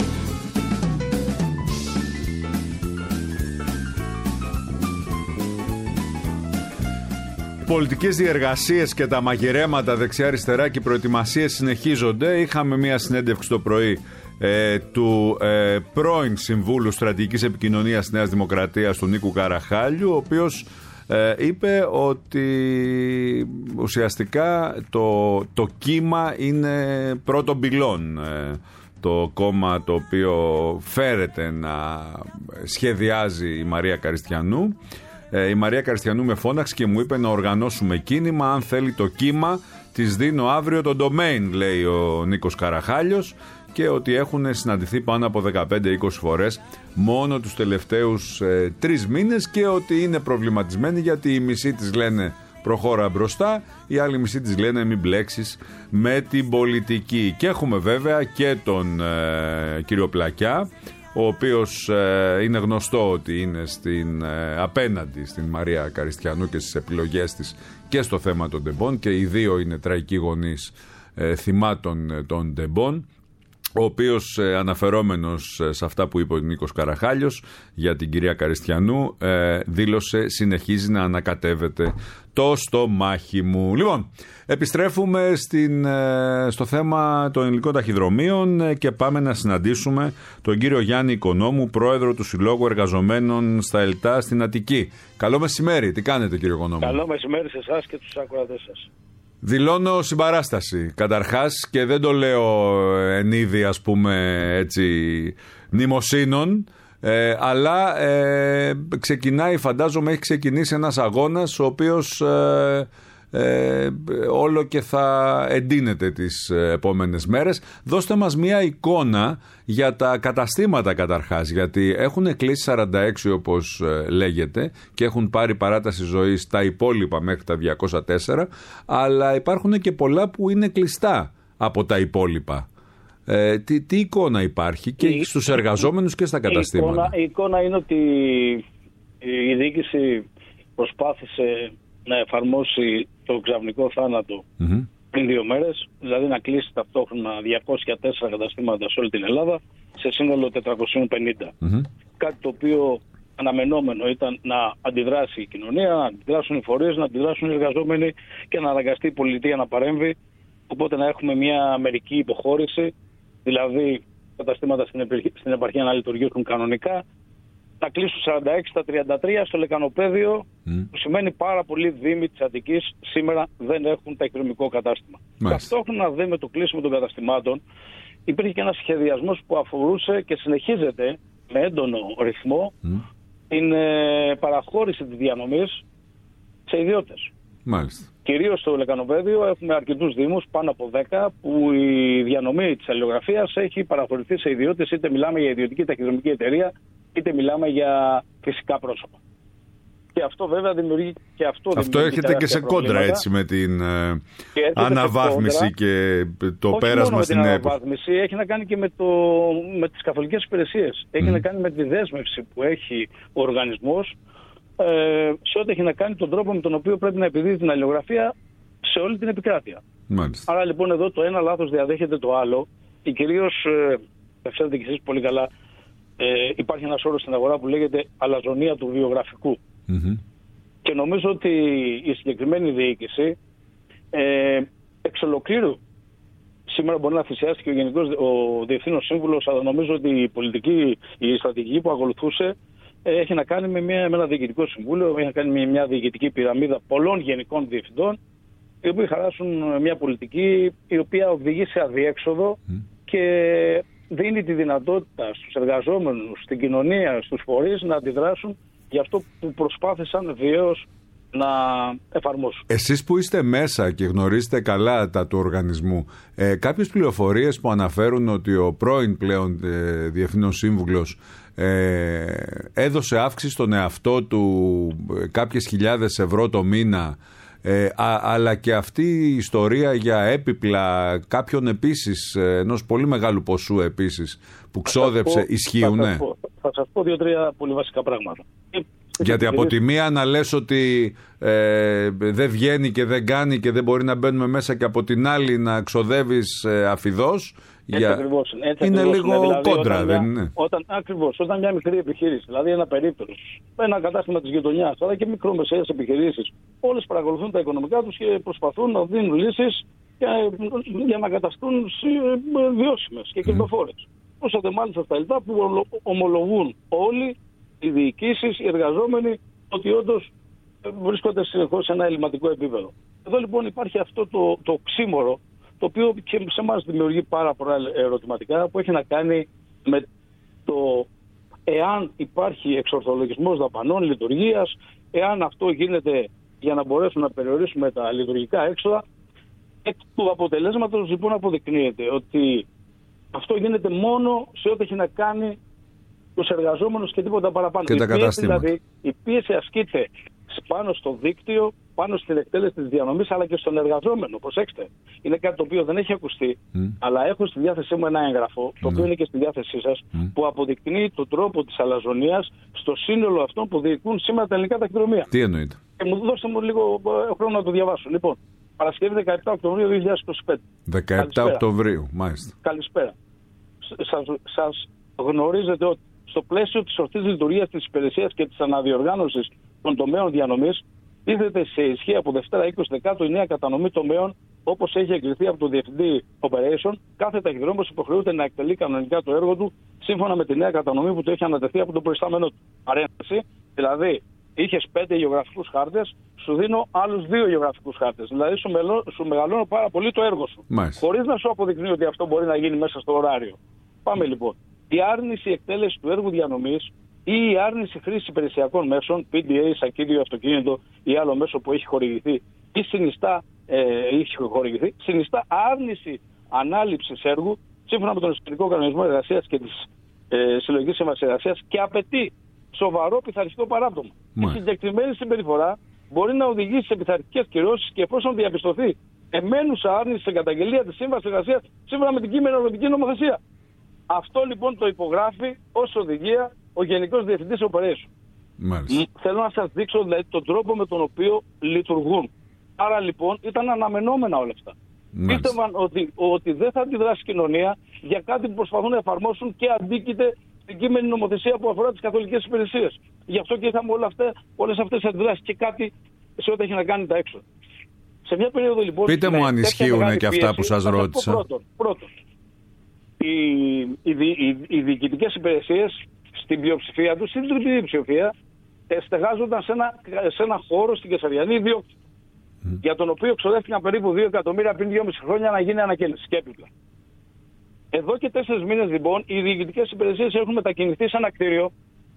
Πολιτικές διεργασίες και τα μαγειρέματα δεξιά-αριστερά και οι προετοιμασίες συνεχίζονται. Είχαμε μια συνέντευξη το πρωί ε, του ε, πρώην Συμβούλου Στρατηγικής Επικοινωνίας της Νέας Δημοκρατίας, του Νίκου Καραχάλιου, ο οποίος ε, είπε ότι ουσιαστικά το, το κύμα είναι πρώτο πυλών. Ε, το κόμμα το οποίο φέρεται να σχεδιάζει η Μαρία Καριστιανού. Η Μαρία Καριστιανού με φώναξε και μου είπε να οργανώσουμε κίνημα. Αν θέλει το κύμα, της δίνω αύριο το domain, λέει ο Νίκος Καραχάλιος, και ότι έχουν συναντηθεί πάνω από δεκαπέντε είκοσι φορές μόνο τους τελευταίους ε, τρεις μήνες και ότι είναι προβληματισμένοι γιατί οι μισοί της λένε προχώρα μπροστά, οι άλλοι μισοί της λένε μην μπλέξεις με την πολιτική. Και έχουμε βέβαια και τον ε, κύριο Πλακιά, ο οποίος ε, είναι γνωστό ότι είναι στην, ε, απέναντι στην Μαρία Καριστιανού και στις επιλογές της και στο θέμα των τεμπών, και οι δύο είναι τραγικοί γονείς ε, θυμάτων ε, των τεμπών, ο οποίος ε, αναφερόμενος σε αυτά που είπε ο Νίκος Καραχάλιος για την κυρία Καριστιανού ε, δήλωσε συνεχίζει να ανακατεύεται το στομάχι μου. Λοιπόν, επιστρέφουμε στην, στο θέμα των ελληνικών ταχυδρομείων και πάμε να συναντήσουμε τον κύριο Γιάννη Οικονόμου, πρόεδρο του Συλλόγου Εργαζομένων στα ΕΛΤΑ στην Αττική. Καλό μεσημέρι, τι κάνετε κύριε Οικονόμου? Καλό μεσημέρι σε εσάς και τους ακροατές σας. Δηλώνω συμπαράσταση καταρχάς και δεν το λέω εν είδη ας πούμε έτσι μνημοσύνων. Ε, αλλά ε, ξεκινάει, φαντάζομαι έχει ξεκινήσει ένας αγώνας ο οποίος ε, ε, όλο και θα εντείνεται τις επόμενες μέρες. Δώστε μας μια εικόνα για τα καταστήματα καταρχάς, γιατί έχουν κλείσει σαράντα έξι όπως ε, λέγεται και έχουν πάρει παράταση ζωής τα υπόλοιπα μέχρι τα διακόσια τέσσερα, αλλά υπάρχουν και πολλά που είναι κλειστά από τα υπόλοιπα. Ε, τι, τι εικόνα υπάρχει και η, στους εργαζόμενους και στα καταστήματα? Η εικόνα, η εικόνα είναι ότι η διοίκηση προσπάθησε να εφαρμόσει το ξαφνικό θάνατο mm-hmm. πριν δύο μέρες, δηλαδή να κλείσει ταυτόχρονα διακόσια τέσσερα καταστήματα σε όλη την Ελλάδα σε σύνολο τετρακόσια πενήντα. Mm-hmm. Κάτι το οποίο αναμενόμενο ήταν να αντιδράσει η κοινωνία, να αντιδράσουν οι φορείς, να αντιδράσουν οι εργαζόμενοι και να αναγκαστεί η πολιτεία να παρέμβει, οπότε να έχουμε μια μερική υποχώρηση. Δηλαδή, καταστήματα στην επαρχία να λειτουργήσουν κανονικά, να κλείσουν σαράντα έξι στα τριάντα τρία στο Λεκανοπαίδιο, mm. που σημαίνει πάρα πολλοί δήμοι της Αττικής σήμερα δεν έχουν ταχυδρομικό κατάστημα. Nice. Ταυτόχρονα δε με το κλείσιμο των καταστημάτων υπήρχε και ένας σχεδιασμός που αφορούσε και συνεχίζεται με έντονο ρυθμό mm. την ε, παραχώρηση της διανομής σε ιδιώτες. Μάλιστα. Κυρίως στο Λεκανοπαίδιο έχουμε αρκετούς δήμους, πάνω από δέκα, που η διανομή της αλληλογραφίας έχει παραχωρηθεί σε ιδιώτες, είτε μιλάμε για ιδιωτική ταχυδρομική εταιρεία, είτε μιλάμε για φυσικά πρόσωπα. Και αυτό βέβαια δημιουργεί και αυτό. Αυτό έρχεται και σε κόντρα έτσι με την ε, αναβάθμιση και το όχι πέρασμα μόνο στην ΕΠΟ. ΕΠΟ. Η αναβάθμιση έχει να κάνει και με, το, με τις καθολικές υπηρεσίες. Έχει mm. να κάνει με τη δέσμευση που έχει ο οργανισμός ε, σε ό,τι έχει να κάνει τον τρόπο με τον οποίο πρέπει να επιδίδει την αλληλογραφία σε όλη την επικράτεια. Μάλιστα. Άρα λοιπόν εδώ το ένα λάθος διαδέχεται το άλλο και κυρίως, ε, ξέρετε και εσείς πολύ καλά, ε, υπάρχει ένας όρος στην αγορά που λέγεται αλαζονία του βιογραφικού. Mm-hmm. Και νομίζω ότι η συγκεκριμένη διοίκηση ε, εξ ολοκλήρου σήμερα μπορεί να θυσιάσει και ο Γενικός ο Διευθύνων Σύμβουλος, αλλά νομίζω ότι η πολιτική, η στρατηγική που ακολουθούσε ε, έχει να κάνει με, μια, με ένα διοικητικό συμβούλιο, έχει να κάνει με μια διοικητική πυραμίδα πολλών γενικών διευθυντών, οι οποίοι χαράσουν μια πολιτική η οποία οδηγεί σε αδιέξοδο mm. και δίνει τη δυνατότητα στους εργαζόμενους, στην κοινωνία, στους φορείς να αντιδράσουν για αυτό που προσπάθησαν βιαίως να εφαρμόσουν. Εσείς που είστε μέσα και γνωρίζετε καλά τα του οργανισμού, ε, κάποιες πληροφορίες που αναφέρουν ότι ο πρώην πλέον ε, Διευθύνων Σύμβουλος ε, έδωσε αύξηση στον εαυτό του ε, κάποιες χιλιάδες ευρώ το μήνα, ε, α, αλλά και αυτή η ιστορία για έπιπλα κάποιον επίσης, ε, ενός πολύ μεγάλου ποσού επίσης, που ξόδεψε, ισχύουνε? Θα σας πω, θα σας πω δύο-τρία πολύ βασικά πράγματα. Γιατί από τη μία να λες ότι ε, δεν βγαίνει και δεν κάνει και δεν μπορεί να μπαίνουμε μέσα, και από την άλλη να ξοδεύεις ε, αφιδώς. Έτσι για... ακριβώς, έτσι είναι ακριβώς λίγο δηλαδή, κόντρα, όταν δεν μια, είναι? Όταν, ακριβώς, όταν μια μικρή επιχείρηση, δηλαδή ένα περίπτερο, ένα κατάστημα της γειτονιάς, αλλά και μικρομεσαίες επιχειρήσεις, όλες παρακολουθούν τα οικονομικά τους και προσπαθούν να δίνουν λύσεις για, για να καταστούν βιώσιμες και κερδοφόρες. Όσο μάλιστα στα λεπτά που ομολογούν όλοι οι διοικήσεις, οι εργαζόμενοι, ότι όντως βρίσκονται συνεχώς σε ένα ελληματικό επίπεδο. Εδώ λοιπόν υπάρχει αυτό το, το οξύμορο, το οποίο και σε εμάς δημιουργεί πάρα πολλά ερωτηματικά, που έχει να κάνει με το εάν υπάρχει εξορθολογισμός δαπανών λειτουργίας, εάν αυτό γίνεται για να μπορέσουμε να περιορίσουμε τα λειτουργικά έξοδα. Εκ του αποτελέσματος λοιπόν αποδεικνύεται ότι αυτό γίνεται μόνο σε ό,τι έχει να κάνει τους εργαζόμενους και τίποτα παραπάνω. Και η, τα πίεση, καταστήματα. δηλαδή, η πίεση ασκείται πάνω στο δίκτυο, πάνω στην εκτέλεση της διανομής, αλλά και στον εργαζόμενο. Προσέξτε, είναι κάτι το οποίο δεν έχει ακουστεί, mm. αλλά έχω στη διάθεσή μου ένα έγγραφο, το mm. οποίο είναι και στη διάθεσή σας, mm. που αποδεικνύει τον τρόπο της αλαζονίας στο σύνολο αυτών που διοικούν σήμερα τα ελληνικά ταχυδρομεία. Τι εννοείται? Και μου δώστε μου λίγο χρόνο να το διαβάσω. Λοιπόν, Παρασκευή δεκαεπτά Οκτωβρίου δύο χιλιάδες είκοσι πέντε. δεκαεπτά Καλησπέρα. Οκτωβρίου, μάλιστα. Καλησπέρα. Σας, σας γνωρίζετε ότι στο πλαίσιο της ορθής λειτουργίας της υπηρεσίας και της αναδιοργάνωσης των τομέων διανομής, τίθεται σε ισχύ από Δευτέρα είκοσι Δεκάτου η νέα κατανομή τομέων, όπως έχει εγκριθεί από τον Διευθυντή Operation. Κάθε ταχυδρόμος υποχρεούται να εκτελεί κανονικά το έργο του σύμφωνα με τη νέα κατανομή που του έχει ανατεθεί από τον προϊστάμενο του. Παρένθεση, δηλαδή, είχες πέντε γεωγραφικούς χάρτες, σου δίνω άλλους δύο γεωγραφικούς χάρτες. Δηλαδή, σου, μελώ, σου μεγαλώνω πάρα πολύ το έργο σου. Χωρίς να σου αποδεικνύει ότι αυτό μπορεί να γίνει μέσα στο ωράριο. Πάμε λοιπόν. Η άρνηση εκτέλεση του έργου διανομής ή η άρνηση χρήση υπηρεσιακών μέσων, πι ντι έι, σακίδιο αυτοκίνητο ή άλλο μέσο που έχει χορηγηθεί ή συνιστά, ε, έχει χορηγηθεί, συνιστά άρνηση ανάληψης έργου σύμφωνα με τον εσωτερικό κανονισμό εργασίας και της ε, συλλογικής σύμβασης εργασίας και απαιτεί σοβαρό πειθαρχικό παράπτωμα. Η συγκεκριμένη συμπεριφορά μπορεί να οδηγήσει σε πειθαρχικές κυρώσεις και εφόσον διαπιστωθεί εμένουσα άρνηση σε καταγγελία της σύμβασης εργασίας σύμφωνα με την κείμενη εργοδοτική νομοθεσία. Αυτό λοιπόν το υπογράφει ως οδηγία ο Γενικός Διευθυντής Operation. Θέλω να σας δείξω δηλαδή, τον τρόπο με τον οποίο λειτουργούν. Άρα λοιπόν ήταν αναμενόμενα όλα αυτά. Πίστευαν ότι, ότι δεν θα αντιδράσει η κοινωνία για κάτι που προσπαθούν να εφαρμόσουν και αντίκειται στην κείμενη νομοθεσία που αφορά τις καθολικές υπηρεσίες. Γι' αυτό και είχαμε όλα αυτά, όλες αυτές τις αντιδράσεις και κάτι σε ό,τι έχει να κάνει τα έξοδα. Σε μια περίοδο λοιπόν. Πείτε μου αν ισχύουν και αυτά που σας ρώτησα. Πρώτον, πρώτον οι, οι, οι, οι διοικητικές υπηρεσίες στην πλειοψηφία τους, στην τριπλή ψηφία, στεγάζονταν σε ένα, σε ένα χώρο στην Κεσαριανή ιδιόκτηση, mm. για τον οποίο ξοδεύτηκαν περίπου δύο εκατομμύρια πριν δυόμισι χρόνια να γίνει ανακαίνιση και έπιπλα. Εδώ και τέσσερις μήνες λοιπόν οι διοικητικές υπηρεσίες έχουν μετακινηθεί σε ένα κτίριο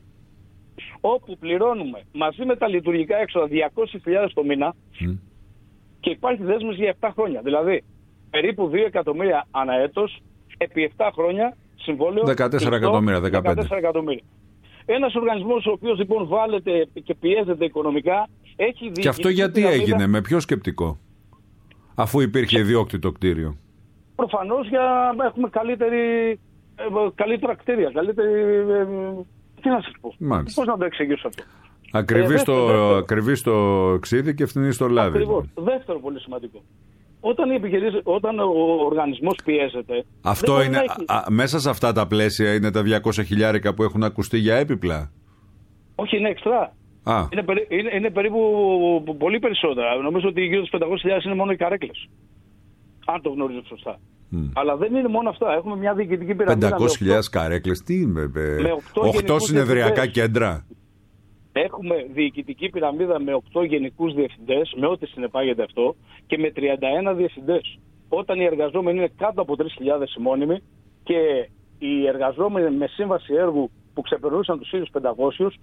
όπου πληρώνουμε μαζί με τα λειτουργικά έξοδα διακόσιες χιλιάδες το μήνα mm. και υπάρχει δέσμευση για επτά χρόνια. Δηλαδή περίπου δύο εκατομμύρια ανά έτος επί επτά χρόνια συμβόλαιο δεκατέσσερα εκατομμύρια, δεκαπέντε εκατομμύρια. Ένας οργανισμός ο οποίος λοιπόν βάλεται και πιέζεται οικονομικά έχει διοικητική. Και αυτό γιατί πυραμίδα... έγινε, με ποιο σκεπτικό, αφού υπήρχε ιδιόκτητο κτίριο? Προφανώς για να έχουμε καλύτερη, καλύτερα κτίρια, καλύτερη... Τι να σας πω, Μάλιστα. πώς να το εξηγήσω αυτό. Ακριβή, ε, στο, δεύτερο, ακριβή στο ξύδι και φθηνή στο λάδι. Ακριβώς. Δεύτερο πολύ σημαντικό. Όταν, η όταν ο οργανισμός πιέζεται... Αυτό είναι, έχει... α, μέσα σε αυτά τα πλαίσια είναι τα διακόσια χιλιάρικα που έχουν ακουστεί για έπιπλα? Όχι, είναι εξτρά. Α. Είναι, περί, είναι, είναι περίπου πολύ περισσότερα. Νομίζω ότι γύρω στους πεντακόσιες χιλιάδες είναι μόνο οι καρέκλες. Αν το γνωρίζω σωστά. Mm. Αλλά δεν είναι μόνο αυτά. Έχουμε μια διοικητική πυραμίδα. πεντακόσιες χιλιάδες καρέκλες, τι είναι, με οκτώ συνεδριακά κέντρα. Έχουμε διοικητική πυραμίδα με οκτώ γενικούς διευθυντές, με ό,τι συνεπάγεται αυτό, και με τριάντα ένα διευθυντές. Όταν οι εργαζόμενοι είναι κάτω από τρεις χιλιάδες μόνιμοι και οι εργαζόμενοι με σύμβαση έργου που ξεπερνούσαν τους χίλιους πεντακόσιους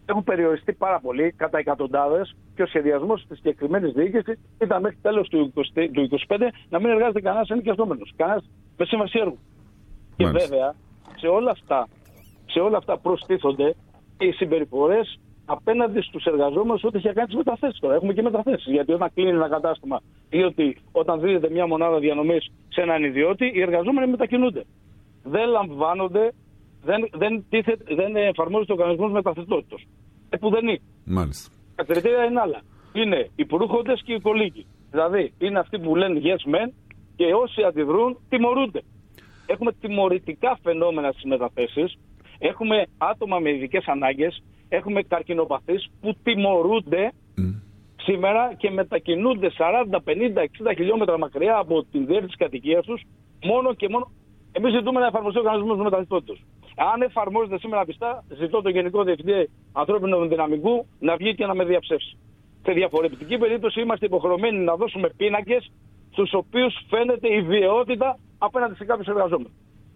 έχουν περιοριστεί πάρα πολύ, κατά εκατοντάδες, και ο σχεδιασμός της συγκεκριμένης διοίκησης ήταν μέχρι τέλος του είκοσι πέντε να μην εργάζεται κανένας ενοικιαζόμενος, κανένας με σύμβαση έργου. Και βέβαια, σε όλα αυτά, σε όλα αυτά προστίθονται οι συμπεριφορές απέναντι στους εργαζόμενους ό,τι έχει κάνει τις μεταθέσεις τώρα. Έχουμε και μεταθέσεις. Γιατί όταν κλείνει ένα κατάστημα ή ότι όταν δίνεται μια μονάδα διανομής σε έναν ιδιώτη, οι εργαζόμενοι μετακινούνται. Δεν λαμβάνονται, δεν, δεν, τίθεται, δεν εφαρμόζεται ο κανονισμός μεταθετότητας. Επουδενή. Μάλιστα. Τα κριτήρια είναι άλλα. Είναι οι προύχοντες και οι κολύκοι. Δηλαδή είναι αυτοί που λένε yes men και όσοι αντιδρούν τιμωρούνται. Έχουμε τιμωρητικά φαινόμενα στις μεταθέσεις. Έχουμε άτομα με ειδικές ανάγκες. Έχουμε καρκινοπαθείς που τιμωρούνται mm. σήμερα και μετακινούνται σαράντα, πενήντα, εξήντα χιλιόμετρα μακριά από την διεύθυνση κατοικίας τους, μόνο και μόνο. Εμείς ζητούμε να εφαρμοστεί ο κανονισμός του μεταθετότητος. Αν εφαρμόζεται σήμερα πιστά, ζητώ τον Γενικό Διευθυντή Ανθρώπινου Δυναμικού να βγει και να με διαψεύσει. Σε διαφορετική περίπτωση είμαστε υποχρεωμένοι να δώσουμε πίνακες στους οποίους φαίνεται η βιαιότητα απέναντι σε κάποιους εργαζόμενους.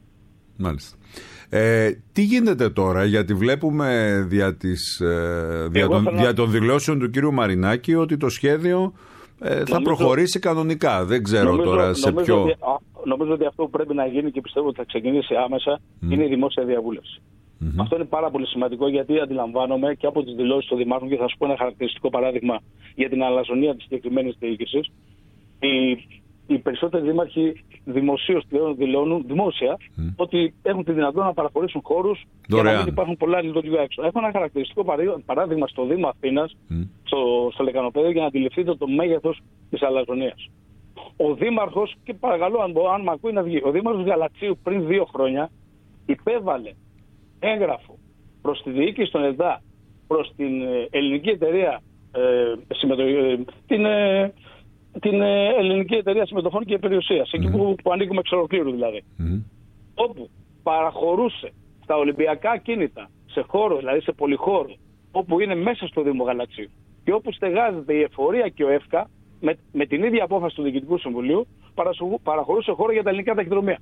Μάλιστα. Ε, τι γίνεται τώρα, γιατί βλέπουμε δια, της, ε, δια, των, να... δια των δηλώσεων του κύριου Μαρινάκη ότι το σχέδιο ε, θα νομίζω... προχωρήσει κανονικά. Δεν ξέρω νομίζω, τώρα σε νομίζω ποιο... Ότι, α, νομίζω ότι αυτό που πρέπει να γίνει και πιστεύω ότι θα ξεκινήσει άμεσα mm. είναι η δημόσια διαβούλευση. Mm-hmm. Αυτό είναι πάρα πολύ σημαντικό, γιατί αντιλαμβάνομαι και από τις δηλώσεις των δημάρχων, και θα σου πω ένα χαρακτηριστικό παράδειγμα για την αλαζονία της συγκεκριμένης διοίκησης. Η... Οι περισσότεροι δήμαρχοι δημοσίως πλέον δηλώνουν δημόσια mm. ότι έχουν τη δυνατότητα να παραχωρήσουν χώρους και να μην υπάρχουν πολλά λειτουργικά έξω. Έχω ένα χαρακτηριστικό παράδειγμα στο Δήμο Αθήνας, mm. στο, στο Λεκανοπέδιο, για να αντιληφθείτε το μέγεθος της αλαζονίας. Ο Δήμαρχος, και παρακαλώ αν, αν με ακούει να βγει, ο Δήμαρχος Γαλατσίου πριν δύο χρόνια υπέβαλε έγγραφο προς τη διοίκηση των ΕΔΑ, προς την ελληνική εταιρεία, ε, συμμετοχή, ε, την... Ε, την Ελληνική Εταιρεία Συμμετοχών και Περιουσίας, εκεί mm. που, που ανήκουμε εξ ολοκλήρου δηλαδή, mm. όπου παραχωρούσε στα Ολυμπιακά κίνητα σε χώρο, δηλαδή σε πολυχώρο, όπου είναι μέσα στο Δήμο Γαλατσίου και όπου στεγάζεται η εφορία και ο ΕΦΚΑ, με, με την ίδια απόφαση του Διοικητικού Συμβουλίου, παραχωρούσε χώρο για τα ελληνικά ταχυδρομεία.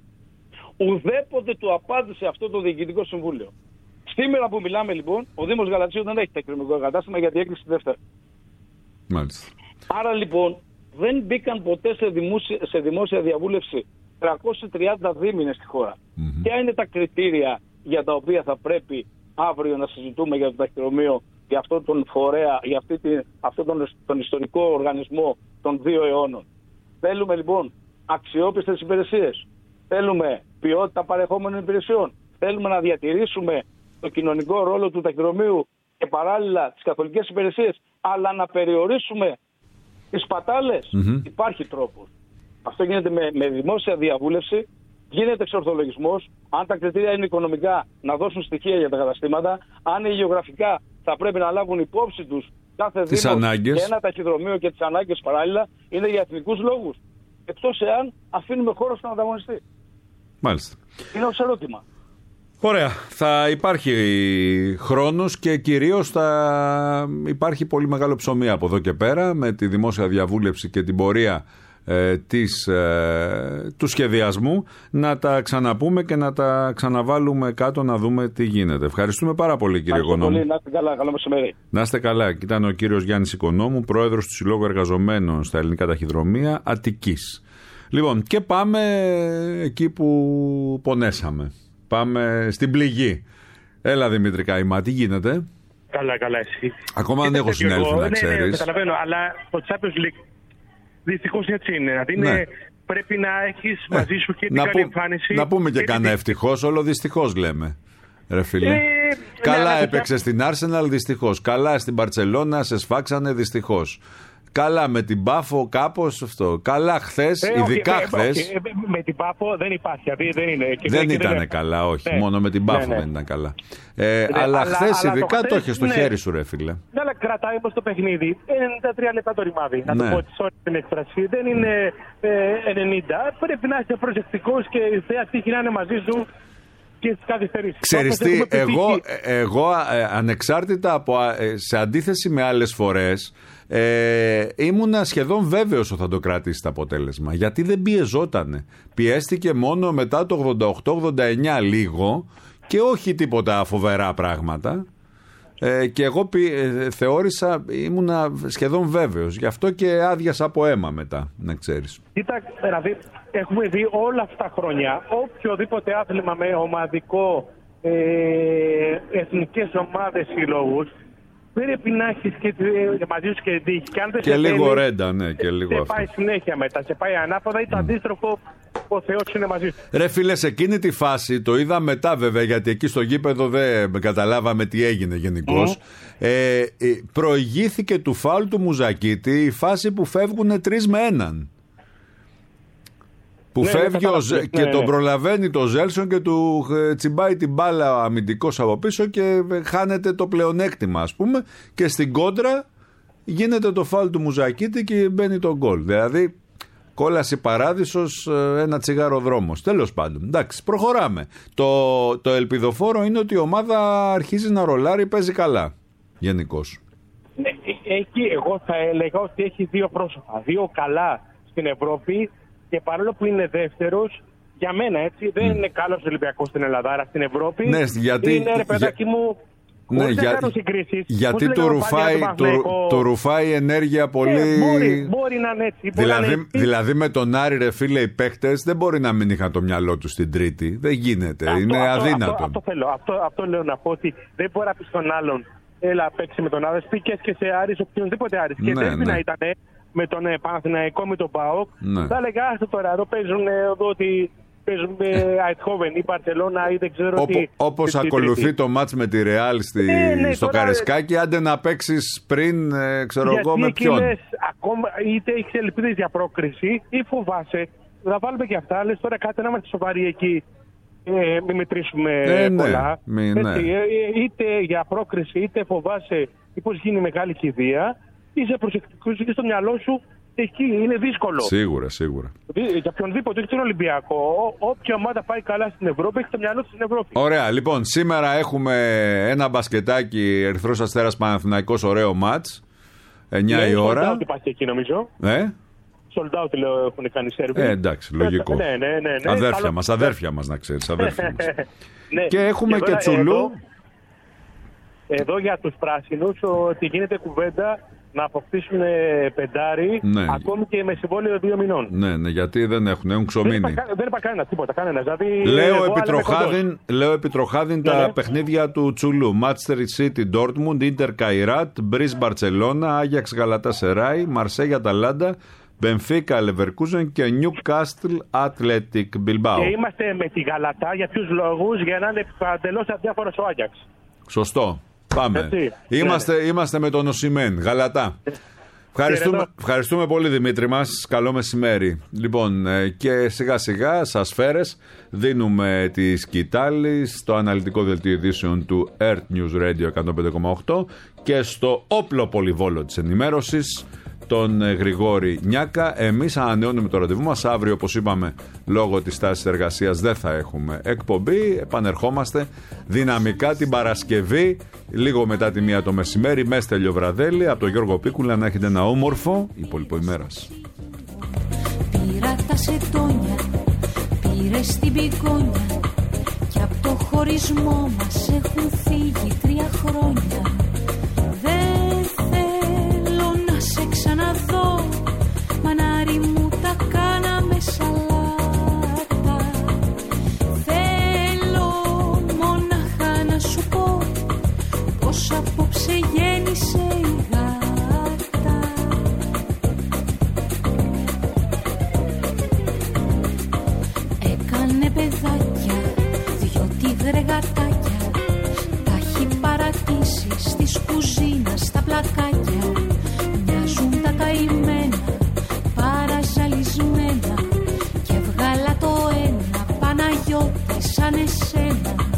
Ουδέποτε του απάντησε αυτό το Διοικητικό Συμβούλιο. Σήμερα που μιλάμε λοιπόν, ο Δήμος Γαλατσίου δεν έχει ταχυδρομικό εγκατάστημα γιατί έκλεισε τη Δευτέρα. Μάλιστα. Άρα λοιπόν, δεν μπήκαν ποτέ σε δημόσια, σε δημόσια διαβούλευση τριακόσιοι τριάντα δήμηνες στη χώρα. Mm-hmm. Ποια είναι τα κριτήρια για τα οποία θα πρέπει αύριο να συζητούμε για το ταχυδρομείο, για αυτόν τον φορέα, για αυτή τη, αυτόν τον, τον ιστορικό οργανισμό των δύο αιώνων? Θέλουμε λοιπόν αξιόπιστες υπηρεσίες. Θέλουμε ποιότητα παρεχόμενων υπηρεσιών. Θέλουμε να διατηρήσουμε το κοινωνικό ρόλο του ταχυδρομείου και παράλληλα τις καθολικές υπηρεσίες, αλλά να περιορίσουμε τις σπατάλες. Mm-hmm. Υπάρχει τρόπος. Αυτό γίνεται με, με δημόσια διαβούλευση, γίνεται εξορθολογισμός. Αν τα κριτήρια είναι οικονομικά, να δώσουν στοιχεία για τα καταστήματα. Αν είναι γεωγραφικά, θα πρέπει να λάβουν υπόψη τους κάθε δήμο και ένα ταχυδρομείο και τις ανάγκες παράλληλα. Είναι για εθνικούς λόγους. Εκτός εάν αφήνουμε χώρο στον ανταγωνιστή. Μάλιστα. Είναι ως ερώτημα. Ωραία. Θα υπάρχει χρόνος και κυρίως θα υπάρχει πολύ μεγάλο ψωμί από εδώ και πέρα με τη δημόσια διαβούλευση και την πορεία ε, της, ε, του σχεδιασμού να τα ξαναπούμε και να τα ξαναβάλουμε κάτω να δούμε τι γίνεται. Ευχαριστούμε πάρα πολύ, κύριε Οικονόμου. Να είστε καλά. Καλό μεσημέρι. Να είστε καλά. Και ήταν ο κύριος Γιάννης Οικονόμου, πρόεδρος του Συλλόγου Εργαζομένων στα Ελληνικά Ταχυδρομεία Αττικής. Λοιπόν, και πάμε εκεί που πονέσαμε. Πάμε στην πληγή. Έλα, Δημήτρη Καϊμά, τι γίνεται? Καλά, καλά, εσύ. Ακόμα δεν έχω συνέλθει, να ξέρεις. Ναι, ναι, καταλαβαίνω, αλλά το Champions League δυστυχώς έτσι είναι. Δηλαδή είναι, ναι. Πρέπει να έχεις μαζί σου και την καλή εμφάνιση. Να πούμε και, και κανένα ευτυχώς, όλο δυστυχώς λέμε. Ρε φίλε. Ε, καλά ναι, έπαιξε ναι. στην Arsenal, δυστυχώς. Καλά στην Μπαρτσελώνα, σε σφάξανε, δυστυχώς. Καλά με την Πάφο, κάπως αυτό. Καλά χθες, ε, ειδικά okay, χθες. Okay, με την Πάφο δεν υπάρχει. Δεν, είναι, δεν ήταν δεν... καλά, όχι. Ναι. Μόνο με την Πάφο ναι, ναι. δεν ήταν καλά. Ε, ναι, αλλά, αλλά χθες, αλλά ειδικά το, το έχεις στο ναι. χέρι σου, ρε φίλε. Ναι, αλλά κρατάει όμως το παιχνίδι. ενενήντα τρία λεπτά το ρημάδι. Να ναι. το πω τη ώρα την έκφραση. Δεν είναι ε, ενενήντα. Πρέπει να είσαι προσεκτικός και η θέα τύχη να είναι μαζί σου. Ξέρεις τι, εγώ, εγώ ε, ανεξάρτητα από, ε, σε αντίθεση με άλλες φορές, ε, ήμουνα σχεδόν βέβαιος ότι θα το κρατήσει το αποτέλεσμα. Γιατί δεν πιεζότανε. Πιέστηκε μόνο μετά το ογδόντα οκτώ ογδόντα εννιά λίγο και όχι τίποτα φοβερά πράγματα. Ε, και εγώ πι, ε, θεώρησα, ήμουνα σχεδόν βέβαιος. Γι' αυτό και άδειασα από αίμα μετά, να ξέρεις. Κοίτα, δηλαδή, έχουμε δει όλα αυτά τα χρόνια οποιοδήποτε άθλημα με ομαδικό, ε, εθνικές ομάδες, συλλόγους, πρέπει να έχεις και μαζί σου και τύχη. Και, αν δεν και σε λίγο θέλει, ρέντα, ναι, και λίγο σε αυτό. πάει συνέχεια μετά, σε πάει ανάποδα ή το mm. αντίστροφο, ο Θεός είναι μαζί σου. Ρε φίλε, σε εκείνη τη φάση, το είδα μετά βέβαια, γιατί εκεί στο γήπεδο δεν καταλάβαμε τι έγινε γενικώς. Mm. Ε, ε, προηγήθηκε του φάουλ του Μουζακίτη η φάση που φεύγουν τρεις με έναν. Που ναι, φεύγει ναι, ο Ζε... ναι, και ναι. τον προλαβαίνει το Ζέλσον και του τσιμπάει την μπάλα αμυντικός από πίσω και χάνεται το πλεονέκτημα, ας πούμε, και στην κόντρα γίνεται το φάουλ του Μουζακίτη και μπαίνει το γκολ. Δηλαδή κόλαση παράδεισος, ένα τσιγάρο δρόμος. Τέλος πάντων, εντάξει, προχωράμε. Το, το ελπιδοφόρο είναι ότι η ομάδα αρχίζει να ρολάρει, παίζει καλά γενικώς. Ναι, εκεί εγώ θα έλεγα ότι έχει δύο πρόσωπα, δύο καλά στην Ευρώπη. Και παρόλο που είναι δεύτερος, για μένα έτσι, δεν mm. είναι καλός Ολυμπιακός στην Ελλάδα, στην Ευρώπη. Ναι, γιατί, είναι, ρε παιδάκι για... μου, ναι, για... να κάνω συγκρίσεις. Γιατί του ρουφάει, το, το ρουφάει ενέργεια πολύ... Ε, μπορεί, μπορεί να είναι έτσι. Δηλαδή, είναι... δηλαδή με τον Άρη, ρε φίλε, οι παίχτες δεν μπορεί να μην είχαν το μυαλό του στην Τρίτη. Δεν γίνεται, αυτό, είναι αυτό, αδύνατο. Αυτό, αυτό, θέλω, αυτό, αυτό λέω να πω, ότι δεν μπορεί να πει στον άλλον, έλα παίξει με τον Άρη, πήγες και σε Άρης, οποιονδήποτε Άρης. Ναι, και δεν ναι. να ήταν με τον ε, Παναθηναϊκό, με τον ΠΑΟΚ, ναι. θα έλεγα άστο τώρα, εδώ παίζουν εδώ ότι παίζουν με Αιτχόβεν ή Μπαρσελόνα ή δεν ξέρω Οπ, τι. Όπως ακολουθεί τρίτη. Το μάτς με τη Ρεάλ στη, ναι, ναι, στο τώρα, Καρεσκάκι, άντε να παίξεις πριν, ε, ξέρω γιατί εγώ με ποιον. Λες, ακόμα, είτε έχεις ελπίδες για πρόκριση ή φοβάσαι, θα βάλουμε και αυτά, λες τώρα κάτι να είμαστε σοβαροί εκεί. Ε, μην μετρήσουμε ε, πολλά. Ναι, μη, ναι. Έτσι, ε, είτε για πρόκριση είτε φοβάσαι πώς γίνει μεγάλη κηδεία. Είσαι προσεκτικός και στο μυαλό σου εκεί είναι δύσκολο. Σίγουρα, σίγουρα. Για οποιονδήποτε, όχι τον Ολυμπιακό, όποια ομάδα πάει καλά στην Ευρώπη, έχει το μυαλό του στην Ευρώπη. Ωραία, λοιπόν, σήμερα έχουμε ένα μπασκετάκι Ερυθρός Αστέρας Παναθηναϊκός, ωραίο μάτς. εννιά ναι, η ώρα. Sold out υπάρχει εκεί νομίζω. Ε? Sold out λέω έχουν κάνει Σέρβοι. Ε, εντάξει, λογικό. Ναι, ναι, ναι, ναι. Αδέρφια Καλό... μας, αδέρφια μας να ξέρεις, αδέρφια μας. Ναι. Και έχουμε και, και Τσουλού. Εδώ, εδώ για τους πράσινους ότι γίνεται κουβέντα να αποκτήσουν πεντάρι, ναι. ακόμη και με συμβόλαιο δύο μηνών. Ναι, ναι, γιατί δεν έχουν, έχουν ξομείνει. Δεν υπάρχει κανένα, τίποτα, κανένα. Δηλαδή, λέω επιτροχάδιν, λέω επιτροχάδιν ναι, τα ναι. παιχνίδια του Τσουλού. Manchester City, Dortmund, Inter Kairat, Μπριζ Μπαρτσελώνα, Άγιαξ Γαλατασεράι, Μαρσέγ Αταλάντα, Μπενφίκα Leverkusen και Newcastle Athletic Bilbao. Και είμαστε με τη Γαλατά για ποιους λόγους? Για να είναι παντελώς αδιάφορος ο Άγιαξ. Σωστό. Πάμε. Είμαστε, yeah. είμαστε με τον Οσιμέν. Γαλατά. Ευχαριστούμε, ευχαριστούμε πολύ Δημήτρη μας. Καλό μεσημέρι. Λοιπόν, και σιγά σιγά σας φέρες δίνουμε τη σκητάλη στο αναλυτικό δελτίο ειδήσεων του Earth News Radio εκατόν πέντε κόμμα οκτώ και στο όπλο πολυβόλο της ενημέρωσης, τον Γρηγόρη Νιάκα. Εμείς ανανεώνουμε το ραντεβού μας. Αύριο, όπως είπαμε, λόγω της τάσης εργασίας δεν θα έχουμε εκπομπή. Επανερχόμαστε δυναμικά την Παρασκευή, λίγο μετά τη μία το μεσημέρι, με Στέλιο Βραδέλη, από τον Γιώργο Πίκουλα. Να έχετε ένα όμορφο υπόλοιπο ημέρας. Πήρα τα σετόνια, πήρε στην πικόνια, και από το χωρισμό μας έχουν φύγει τρία χρόνια. Σε ξαναδώ, μανάρι μου τα κάναμε σαλάτα. Θέλω μονάχα να σου πω πως απόψε γέννησε η γάτα. Έκανε παιδάκια, δυο τίγρεγατάκια, τα έχει παρατήσει στις κουζίνας στα πλακάκια. Τα καημένα, παραζαλισμένα, και βγάλα το ένα Παναγιώτη σαν εσένα.